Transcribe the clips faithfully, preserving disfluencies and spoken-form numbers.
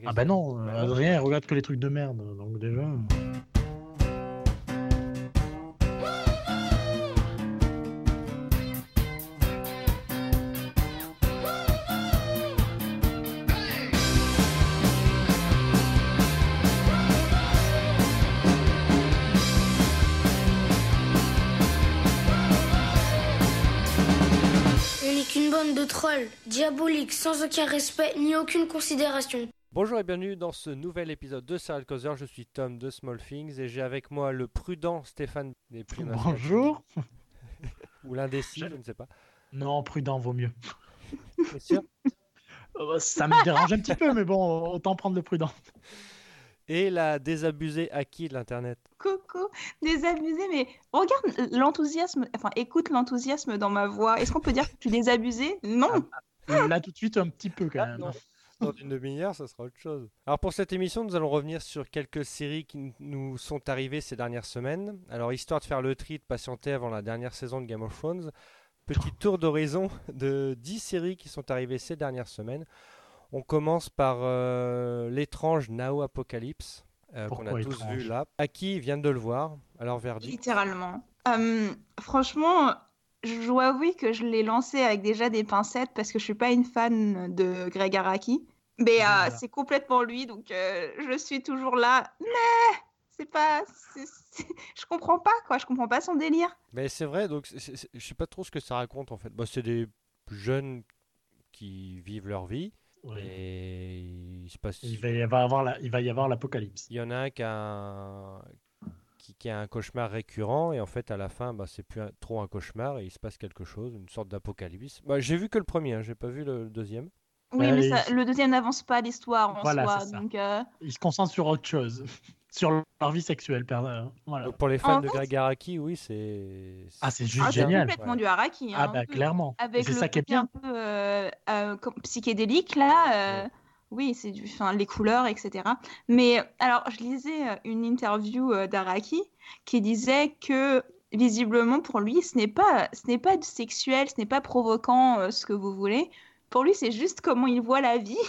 Ah bah non, euh, Adrien il regarde que les trucs de merde, donc déjà... On n'est qu'une bande de trolls, diaboliques, sans aucun respect ni aucune considération. Bonjour et bienvenue dans ce nouvel épisode de Serial Causeur. Je suis Tom de Small Things et j'ai avec moi le prudent Stéphane des Plumes Asthmatiques. Bonjour. Ou l'indécis, Je- je ne sais pas. Non, prudent vaut mieux. T'es sûr? Euh, Ça me dérange un petit peu, mais bon, autant prendre le prudent. Et la désabusée acquis de l'internet. Coucou, désabusé, mais regarde l'enthousiasme, enfin écoute l'enthousiasme dans ma voix. Est-ce qu'on peut dire que tu es désabusé? Non. Là, tout de suite, un petit peu quand Ah, même. non. Dans une demi-heure, ça sera autre chose. Alors pour cette émission, nous allons revenir sur quelques séries qui n- nous sont arrivées ces dernières semaines. Alors histoire de faire le tri, de patienter avant la dernière saison de Game of Thrones, petit tour d'horizon de dix séries qui sont arrivées ces dernières semaines. On commence par euh, l'étrange Now Apocalypse, euh, qu'on a Pourquoi tous étrange vu là. Aki vient de le voir, alors verdict. Littéralement. Euh, franchement, je dois avouer que je l'ai lancé avec déjà des pincettes parce que je suis pas une fan de Greg Araki. Mais euh, Voilà. c'est complètement lui, donc euh, je suis toujours là. Mais c'est pas, c'est- c'est- je comprends pas quoi, je comprends pas son délire. Mais c'est vrai, donc c'est- c'est- c'est- je sais pas trop ce que ça raconte en fait. Bah, c'est des jeunes qui vivent leur vie Oui. et il se passe. Il va y avoir la- il va y avoir l'apocalypse. Il y en a un qui a un, qui, qui a un cauchemar récurrent et en fait à la fin bah, c'est plus un- trop un cauchemar et il se passe quelque chose, une sorte d'apocalypse. Bah, j'ai vu que le premier, hein, j'ai pas vu le, le deuxième. Oui, Ouais, mais il- ça- le deuxième n'avance pas l'histoire en Voilà, soi, c'est ça. donc. euh, Ils se concentrent sur autre chose. Sur leur vie sexuelle. per- euh, Voilà. Donc pour les fans En de fait- Greg Araki, oui c'est. Ah, c'est juste Ah, c'est génial. complètement Ouais. du Araki. Ah Hein. bah clairement. Et Avec c'est le ça qui est côté bien. un peu euh, euh, comme psychédélique, là. euh, Ouais. Oui, c'est du, enfin, les couleurs, et cetera. Mais alors, je lisais euh, une interview euh, d'Araki qui disait que visiblement pour lui, ce n'est pas, ce n'est pas sexuel, ce n'est pas provoquant, euh, ce que vous voulez. Pour lui, c'est juste comment il voit la vie.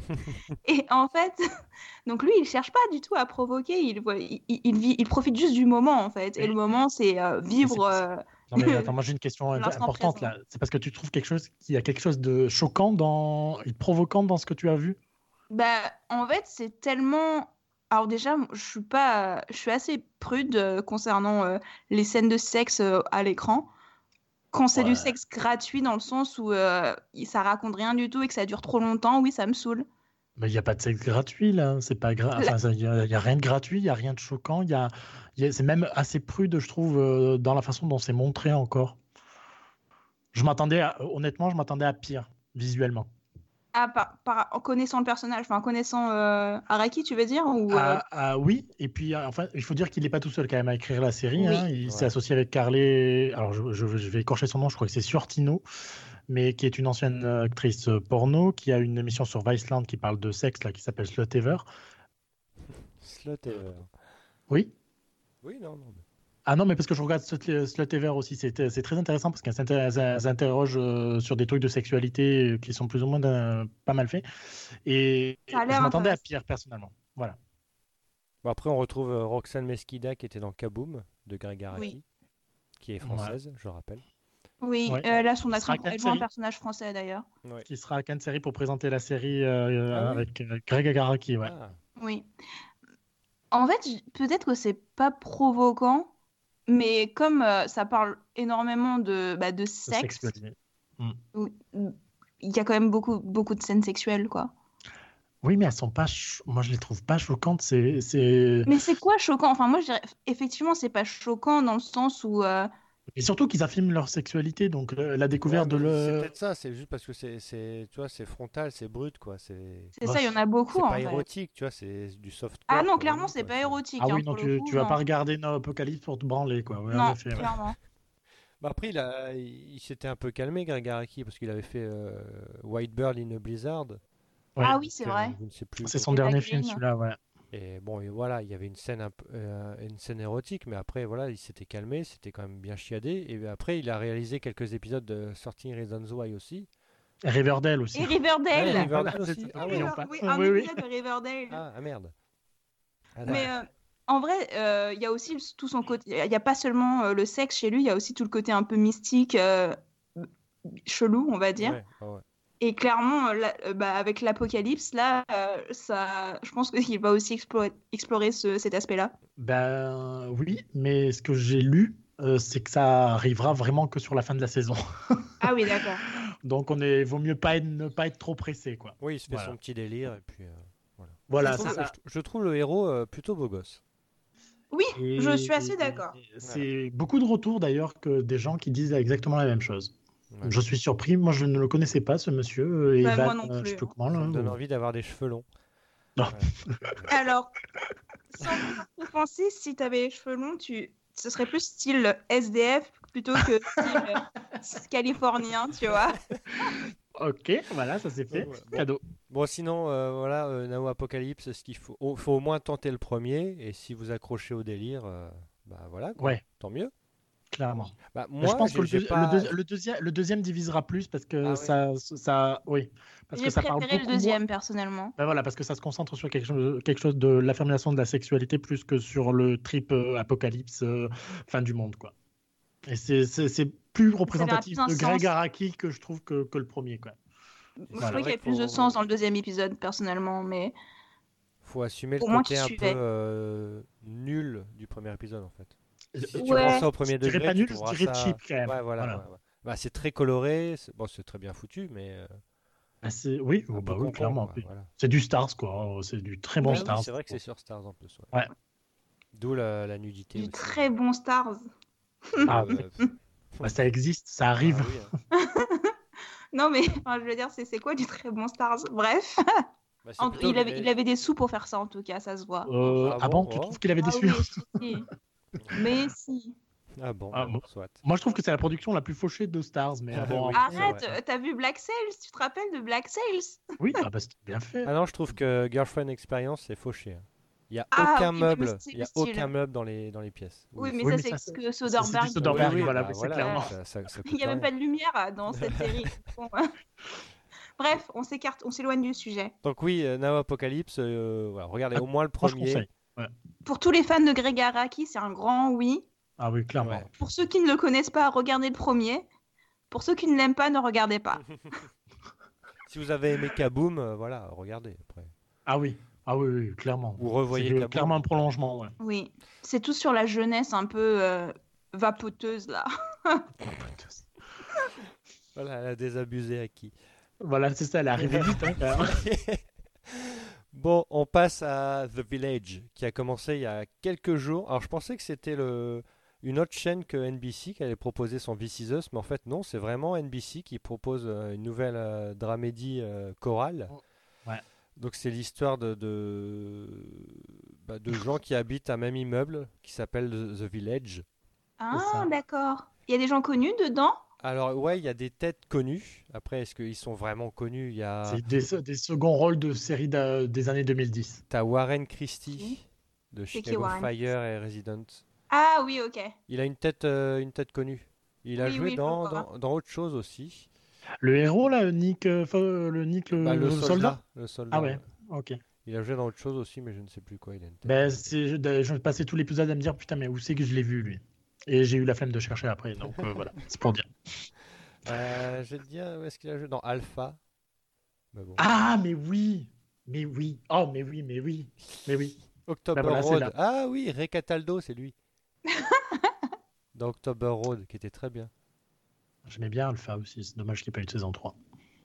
Et en fait, donc lui, il cherche pas du tout à provoquer. Il voit, il, il, il vit, il profite juste du moment en fait. Et Mais- le moment, c'est euh, vivre. Mais c'est- euh, Non mais attends, moi j'ai une question L'instant importante présent. là. C'est parce que tu trouves quelque chose, qu'il y a quelque chose de choquant dans, et de provocant dans ce que tu as vu. Bah, en fait, c'est tellement. Alors déjà, je suis pas, je suis assez prude euh, concernant euh, les scènes de sexe euh, à l'écran. Quand c'est Ouais. du sexe gratuit dans le sens où euh, il- ça raconte rien du tout et que ça dure trop longtemps, oui, ça me saoule. Mais il n'y a pas de sexe gratuit là. C'est pas gra... La- enfin, il n'y a, il y a rien de gratuit, il n'y a rien de choquant. Il y a, il y a- c'est même assez prude, je trouve, euh, dans la façon dont c'est montré encore. Je m'attendais à- honnêtement, je m'attendais à pire visuellement. Ah, par, par- en connaissant le personnage, enfin en connaissant euh, Araki, tu veux dire ou, euh, Ah, ah oui, et puis euh, enfin, il faut dire qu'il n'est pas tout seul quand même à écrire la série. Oui. hein. Il Ouais. s'est associé avec Carly, alors je, je- je vais écorcher son nom, je crois que c'est Suartino, mais qui est une ancienne euh, actrice euh, porno, qui a une émission sur Viceland qui parle de sexe, là, qui s'appelle Slutever. Slutever. Oui. Oui, non, non. Ah non, mais parce que je regarde Slut- Slutever aussi, c'est c'est très intéressant parce qu'elle s'inter- elle s'interroge euh, sur des trucs de sexualité euh, qui sont plus ou moins d'un- pas mal faits. Et, Ça a et l'air je m'attendais à intéressant. pire personnellement. Voilà. Bon, après, on retrouve euh, Roxane Mesquida qui était dans Kaboom de Greg Araki, Oui. qui est française, je rappelle. Oui, Ouais. euh, là son Ce sera accent, quelle elle joue un série personnage français d'ailleurs. Ouais. Qui sera à Cannes Série pour présenter la série euh, Ah oui avec euh, Greg Agaraki. Ouais. Ah. Oui. En fait, j- peut-être que c'est pas provoquant, mais comme euh, ça parle énormément de, bah, de De sexe, sexualité. oui, il y a quand même beaucoup, beaucoup de scènes sexuelles, quoi. Oui, mais elles sont pas. ch- Moi, je les trouve pas choquantes. C'est, c'est... Mais c'est quoi choquant? Enfin, moi, je dirais, effectivement, c'est pas choquant dans le sens où. euh, Et surtout qu'ils affirment leur sexualité. Donc, euh, la découverte Ouais, de mais C'est le. peut-être ça, c'est juste parce que c'est, c'est, tu vois, c'est frontal, c'est brut, quoi. C'est, C'est Bah, ça, il y en a c'est beaucoup, en pas fait. érotique, tu vois, c'est du soft. Ah non, clairement, c'est pas érotique, Ah hein, oui, non, pour tu, le coup. tu vas non. pas regarder No Apocalypse pour te branler, quoi. Ouais, en Non, effet, ouais. clairement. Bah après, il, a, il, il s'était un peu calmé, Greg Araki, parce qu'il avait fait euh, White Bird in a Blizzard. Ouais. Ah oui, c'est que vrai. Je ne sais plus. C'est son Et dernier la film, Green. celui-là, ouais. Et bon, et voilà, il y avait une scène, un peu- euh, une scène érotique, mais après, voilà, il s'était calmé, c'était quand même bien chiadé. Et après, il a réalisé quelques épisodes de Thirteen Reasons Why aussi. Et Riverdale aussi. Et Riverdale. Ouais, Riverdale Voilà, aussi. c'est- Ah Oui, ouais. n'oublions alors, pas. oui, un Oui, oui. épisode de Riverdale. Ah, ah, merde. Ah, Mais d'accord. euh, en vrai, euh, il y a aussi tout son côté. Il n'y a pas seulement euh, le sexe chez lui, il y a aussi tout le côté un peu mystique, euh, chelou, on va dire. Ouais, ouais, ouais. Et clairement, euh, là, euh, bah, avec l'Apocalypse, là, euh, ça, je pense qu'il va aussi explorer, explorer ce- cet aspect-là. Ben oui, mais ce que j'ai lu, euh, c'est que ça arrivera vraiment que sur la fin de la saison. Ah oui, d'accord. Donc on est, vaut mieux pas être, ne pas être trop pressé, quoi. Oui, il se fait Voilà. son petit délire et puis. euh, Voilà, je, c'est trouve, ça. je- je trouve le héros euh, plutôt beau gosse. Oui, Et- je suis assez d'accord. C'est beaucoup de retours d'ailleurs que des gens qui disent exactement la même chose. Ouais. Je suis surpris, moi je ne le connaissais pas ce monsieur. euh, Bah, Evan, moi non euh, je plus, sais plus hein. comment Ça là. me donne ou- envie d'avoir des cheveux longs. Non. Ouais. Alors, sans vouloir penser, si tu avais les cheveux longs, tu... ce serait plus style S D F plutôt que style euh, californien, tu vois. Ok, voilà, ça c'est fait. Ouais, bon. Cadeau. Bon, sinon, euh, voilà, euh, Nao Apocalypse, ce qu'il faut, oh, faut au moins tenter le premier, et si vous accrochez au délire, euh, bah voilà, quoi. Ouais, Tant mieux. clairement. Bah, Mais moi, je pense j'ai- que le, j'ai deux- pas- le, deux- le deuxième, le deuxième divisera plus parce que Ah ouais. ça, ça, oui, parce que J'ai ça parle préféré le beaucoup deuxième, moins- personnellement. Ben voilà, parce que ça se concentre sur quelque chose, quelque chose de l'affirmation de la sexualité plus que sur le trip euh, apocalypse, euh, fin du monde, quoi. Et c'est, c'est, c'est plus représentatif plus un de Greg sens. Araki que je trouve que, que le premier, quoi. Je c'est trouvais vrai qu'il y avait qu'il plus de faut- sens dans le deuxième épisode, personnellement, mais faut assumer le Pour moi, côté tu un suivais. peu euh, nul du premier épisode, en fait. Je- Si tu Ouais. prends ça au Je premier dirais degré, pas tu nul, je trouveras dirais ça- cheap quand même. Ouais, voilà. Voilà. ouais, ouais. Bah, c'est très coloré, c'est... Bon, c'est très bien foutu, mais euh, Ah, c'est- oui, un oh, peu bah oui, con-con, clairement. quoi, oui. voilà. C'est du Stars, quoi. Oh, c'est du très bon Ouais, oui, Stars. c'est vrai que c'est sur Stars en plus. Ouais. Ouais. D'où la, la nudité du aussi. très bon Stars. Ah, Euh, pff, Bah, ça existe, ça arrive. ah oui, hein. Non, mais enfin, je veux dire, c'est c'est quoi du très bon Stars? Bref, Bah, c'est En- plutôt il, avait, les- il avait des sous pour faire ça, en tout cas, ça se voit. Euh, Ah ah bon, bon, tu oh. trouves qu'il avait Ah des oui, sueurs si, si. Mais si. Ah bon, Ah bah, bon. soit. Moi, je trouve que c'est la production la plus fauchée de Stars, mais Ah ah bon, oui. après, Arrête, c'est vrai. euh, t'as vu Black Sails? Tu te rappelles de Black Sails? oui, ah bah, c'était bien fait. Ah non, je trouve que Girlfriend Experience, c'est fauché. hein. Il n'y a Ah, aucun oui, mais meuble, c'est il y a le style. aucun meuble dans les, dans les pièces. Oui, mais Oui, ça, mais c'est ça, que c'est- c'est du Soderbergh. Soderbergh, Oui, oui, voilà, bah, oui, c'est voilà, clairement. ça- ça- ça Il coûte n'y a même rien. pas de lumière euh, dans cette série. Bon, hein. Bref, on s'écarte, on s'éloigne du sujet. Donc oui, euh, Nao Apocalypse, euh, voilà, regardez Ah, au moins le Moi, je premier. conseille. Pour tous les fans de Greg Araki, c'est un grand oui. Ah oui, clairement. Ouais. Pour ceux qui ne le connaissent pas, regardez le premier. Pour ceux qui ne l'aiment pas, ne regardez pas. Si vous avez aimé Kaboom, euh, voilà, regardez après. Ah oui, ah oui, oui, clairement. Ou revoyez C'est, euh, Kaboom. clairement un prolongement, ouais. Oui, c'est tout sur la jeunesse un peu euh, vapoteuse là. Voilà, elle a désabusé à qui. Voilà, c'est ça, elle est arrivée vite. Hein, quand même. Bon, on passe à The Village, qui a commencé il y a quelques jours. Alors, je pensais que c'était le... une autre chaîne que N B C qui allait proposer son This Is Us, mais en fait, non, c'est vraiment N B C qui propose euh, une nouvelle euh, dramédie euh, chorale. Ouais. Donc, c'est l'histoire de, de... bah, de gens qui habitent un même immeuble qui s'appelle The The Village. Ah, ça. d'accord. Il y a des gens connus dedans? Alors, ouais, il y a des têtes connues. Après, est-ce qu'ils sont vraiment connus? Il y a... C'est des, des seconds rôles de séries d'a- des années deux mille dix. T'as Warren Christie de C'est qui, Chicago Warren Fire et Resident. Ah oui, ok. Il a une tête, euh, une tête connue. Il a Oui, joué oui, je dans, le vois. dans, dans autre chose aussi. Le héros, là, Nick, euh, fa- le, Nick, le, Bah, le, le soldat, soldat, le soldat. Ah ouais, ok. Il a joué dans autre chose aussi, mais je ne sais plus quoi. Il a une tête. Ben, c'est, je, je passais tout l'épisode à me dire, putain, mais où c'est que je l'ai vu, lui? Et j'ai eu la flemme de chercher après, donc euh, voilà, c'est pour dire. Euh, je vais te dire, où est-ce qu'il a joué? Dans Alpha. Mais bon. Ah, mais oui, mais oui, oh, mais oui, mais oui, mais oui. October bah voilà, c'est Road. là. Ah oui, Ray Cataldo, c'est lui. Dans October Road, qui était très bien. J'aimais bien Alpha aussi, c'est dommage qu'il n'y ait pas eu de saison trois.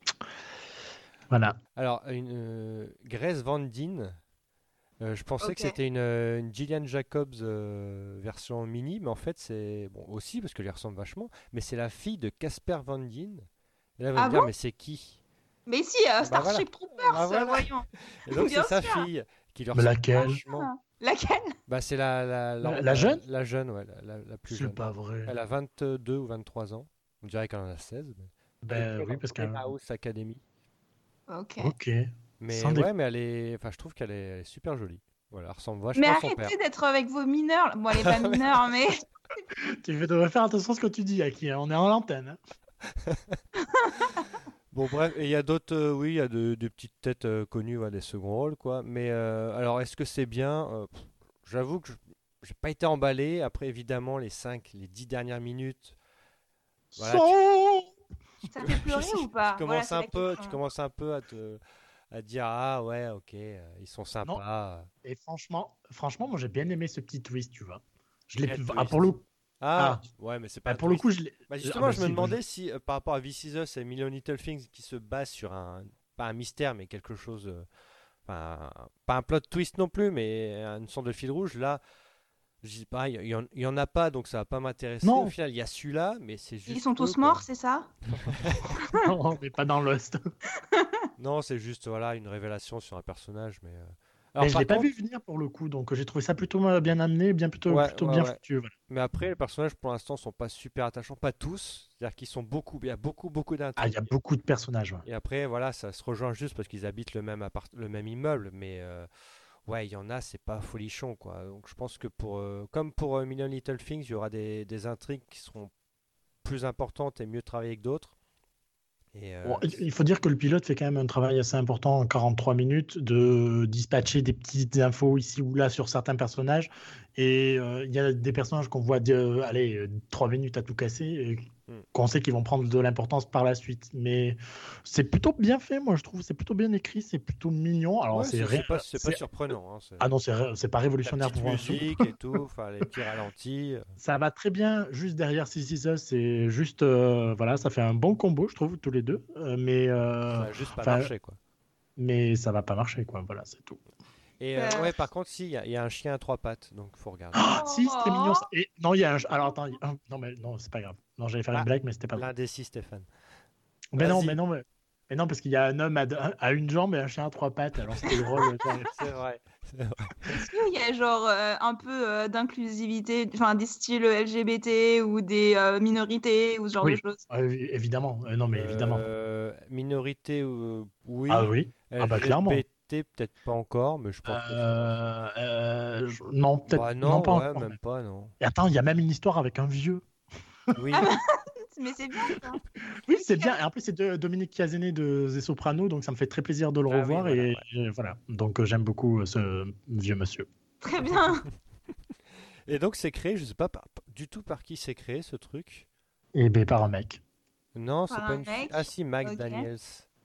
Voilà. Alors, une, euh, Grace Van Dien. Euh, je pensais Ok. que c'était une, euh, une Gillian Jacobs euh, version mini, mais en fait c'est bon aussi parce qu'elle lui ressemble vachement, mais c'est la fille de Casper Van Dien. Et là, elle va Ah me dire, bon mais c'est qui? Mais si, euh, Bah Starship Troopers, Bah voilà. voyons. Et donc c'est Bien sa sûr. fille qui lui Mais ressemble laquelle? vachement. Ah, laquelle? Bah c'est la la, La- la jeune La jeune, ouais, la, la- la plus C'est jeune. pas vrai. Elle a vingt-deux ou vingt-trois ans. On dirait qu'elle en a seize. Mais... Ben Elle est oui, parce dans que. House Academy. Ok. Ok. Mais Sans ouais, dé- mais elle est, enfin je trouve qu'elle est, elle est super jolie. Voilà, elle ressemble vachement Mais à son père. arrêtez d'être avec vos mineurs. Bon, elle est pas mineure, mais Tu devrais faire attention à ce que tu dis, Aki, hein, on est en l'antenne. hein. Bon, bref, et il y a d'autres, euh, oui, il y a de- des petites têtes euh, connues, ouais, des seconds rôles, quoi. Mais euh, alors, est-ce que c'est bien? Euh, pff, J'avoue que je- j'ai pas été emballé. Après, évidemment, les cinq, les dix dernières minutes, voilà, tu, Sang tu, Ça co- fait pleurer tu ou pas? Voilà, commences c'est un la peu, tu question. commences un peu à te, à te dire, ah ouais, ok, euh, ils sont Non, sympas. et franchement, franchement, moi j'ai bien aimé ce petit twist, tu vois. Je l'ai Quel ah, pour le twist. Ah, ah, ouais, mais c'est pas bah, un pour le coup, twist. je l'ai. Bah Ah justement, bah je me si, bah, je- demandais si, euh, par rapport à This Is Us et Million Little Things, qui se base sur un, pas un mystère, mais quelque chose, euh, enfin, pas un plot twist non plus, mais une sorte de fil rouge, là, je dis pas, il y, en il y en a pas, donc ça va pas m'intéresser. Au Non, final, il y a celui-là, mais c'est Ils juste sont eux, tous quoi. morts, c'est ça? non, on n'est pas dans Lost. Non, c'est juste, voilà, une révélation sur un personnage, mais... euh, Mais Alors, je par l'ai pas contre, vu venir pour le coup, donc j'ai trouvé ça plutôt euh, bien amené, bien plutôt, ouais, plutôt ouais, bien ouais. foutu. Voilà. Mais après, les personnages, pour l'instant, sont pas super attachants, pas tous. C'est-à-dire qu'ils sont beaucoup, il y a beaucoup, beaucoup Ah, il y a d'intrigues. beaucoup de personnages. Ouais. Et après, voilà, ça se rejoint juste parce qu'ils habitent le même appart- le même immeuble, mais euh, ouais, il y en a, c'est pas folichon, quoi. Donc je pense que pour, euh, comme pour euh, Million Little Things, il y aura des, des intrigues qui seront plus importantes et mieux travaillées que d'autres. Et euh, Bon, il faut dire que le pilote fait quand même un travail assez important en quarante-trois minutes de dispatcher des petites infos ici ou là sur certains personnages. Et euh, il y a des personnages qu'on voit euh, allez, euh, trois minutes à tout casser, et hmm. qu'on sait qu'ils vont prendre de l'importance par la suite. Mais c'est plutôt bien fait, moi je trouve. C'est plutôt bien écrit, c'est plutôt mignon. Alors Ouais, c'est c'est rien. c'est pas, c'est pas c'est- surprenant, hein, c'est Ah non, c'est ré- c'est pas la révolutionnaire petite pour un sou. musique et tout, enfin les petits ralentis. euh, Ça va très bien juste derrière This Is Us. C'est juste, euh, voilà, ça fait un bon combo, je trouve, tous les deux. Euh, mais, euh, Ça a juste pas enfin, marché, quoi. mais ça va pas marcher, quoi. Voilà, c'est tout. Et euh, Euh, ouais, par contre, si, il y, a- il y a un chien à trois pattes, donc faut regarder. Ah, si, c'était mignon. ça. Oh. Et non, il y a un. Alors attends, il y a un- non mais non, c'est pas grave. Non, j'allais faire Ah, une blague, mais c'était pas vrai. l'indécis, Stéphane. Mais non, Vas-y. mais non, mais, mais non, parce qu'il y a un homme à, deux- à une jambe et un chien à trois pattes. Alors c'était drôle. genre, C'est vrai. c'est vrai. Est-ce qu'il y a genre euh, un peu euh, d'inclusivité, enfin des styles L G B T ou des euh, minorités ou ce genre Oui, de choses? euh, évidemment. Euh, non, mais évidemment. Euh, minorité, euh, oui. Ah oui. Ah bah clairement. L G B T, peut-être pas encore, mais je pense que. Euh, euh, je- non, peut-être Bah non, non, pas ouais, encore. même pas, non. Et attends, il y a même une histoire avec un vieux. Oui, Ah, mais c'est bien ça. Oui, c'est bien. Et en plus, c'est de- Dominique Chiazené de The Sopranos, donc ça me fait très plaisir de le Ah oui, revoir. voilà, et et voilà. Donc euh, j'aime beaucoup euh, ce vieux monsieur. Très bien. et donc c'est créé, je sais pas par- du tout par qui c'est créé ce truc. Et ben par un mec. Non, c'est Par pas un une fille. mec, Ah si, Max ok. Daniels.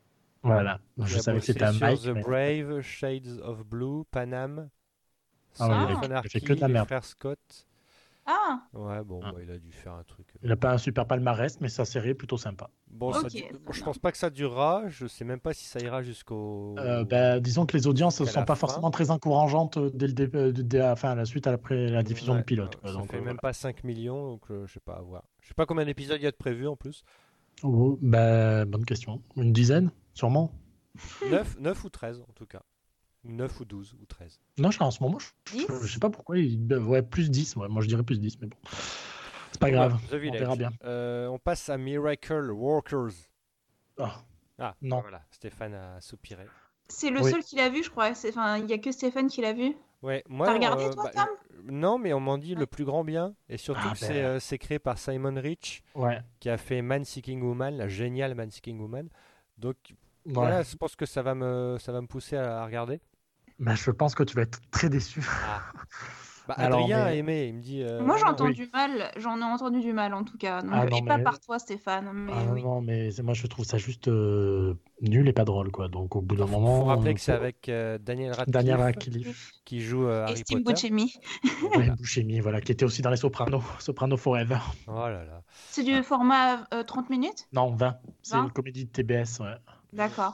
Voilà. Il Je a savais que bossé c'était un sur Mike. The mais- Brave, Shades of Blue, Panam, Ah ouais, Sons il a- of il a Anarchy, fait que de la les merde. frères Scott. Ah, Ouais, bon, Ah. bah, il a dû faire un truc. euh. Il n'a pas un super palmarès, mais sa série est plutôt sympa. Bon, Ok, ça très du- bien. je pense pas que ça durera. Je sais même pas si ça ira jusqu'au. Euh, bah, disons que les audiences ne Jusqu'à sont la pas fin. forcément très encourageantes dès le dé- euh, dès la, fin, à la suite après la diffusion Ouais, du pilote. ouais, quoi. ça Donc, fait euh, même voilà. pas cinq millions, donc euh, je sais pas à voir. Je sais pas combien d'épisodes il y a de prévu en plus. Oh, bah, bonne question. Une dizaine, sûrement. neuf, neuf ou treize en tout cas. neuf ou douze ou treize. Non, je- en ce moment, je, dix. je, je sais pas pourquoi. Il, bah, ouais, plus dix. Ouais, moi, je dirais plus dix, mais bon. C'est pas Bon, grave. bah, The Village. On verra bien. Euh, on passe à Miracle Workers. Ah, Ah, Non. voilà, Stéphane a soupiré. C'est le Oui. seul qui l'a vu, je crois. C'est- Enfin, il y a que Stéphane qui l'a vu. Ouais, moi, T'as regardé, euh, toi, bah, Tom je- Non, mais on m'en dit le plus grand bien. Et surtout Ah, que ben. c'est euh, c'est créé par Simon Rich, ouais. qui a fait Man Seeking Woman, la géniale Man Seeking Woman. Donc Ouais. voilà, je pense que ça va me, ça va me pousser à, à regarder. Bah, je pense que tu vas être très déçu. Ah. Bah, Alors, Adrien a mais- aimé, il me dit. euh, Moi, j'ai ah, entendu mal. J'en ai entendu du mal, en tout cas. Donc, Ah, et non, pas mais- par toi, Stéphane. Mais Ah, oui. non, mais c'est- moi, je trouve ça juste euh, nul et pas drôle, quoi. Donc, au bout d'un Faut, moment. faut rappeler on que c'est peut- avec euh, Daniel Radcliffe, Daniel Radcliffe. qui joue euh, Et Harry Steve Potter. Buscemi. Et Ouais, voilà. Buscemi, voilà, qui était aussi dans les Sopranos. Soprano Forever. Oh là là. C'est du format euh, trente minutes? Non, vingt. C'est vingt une comédie de T B S, ouais. D'accord.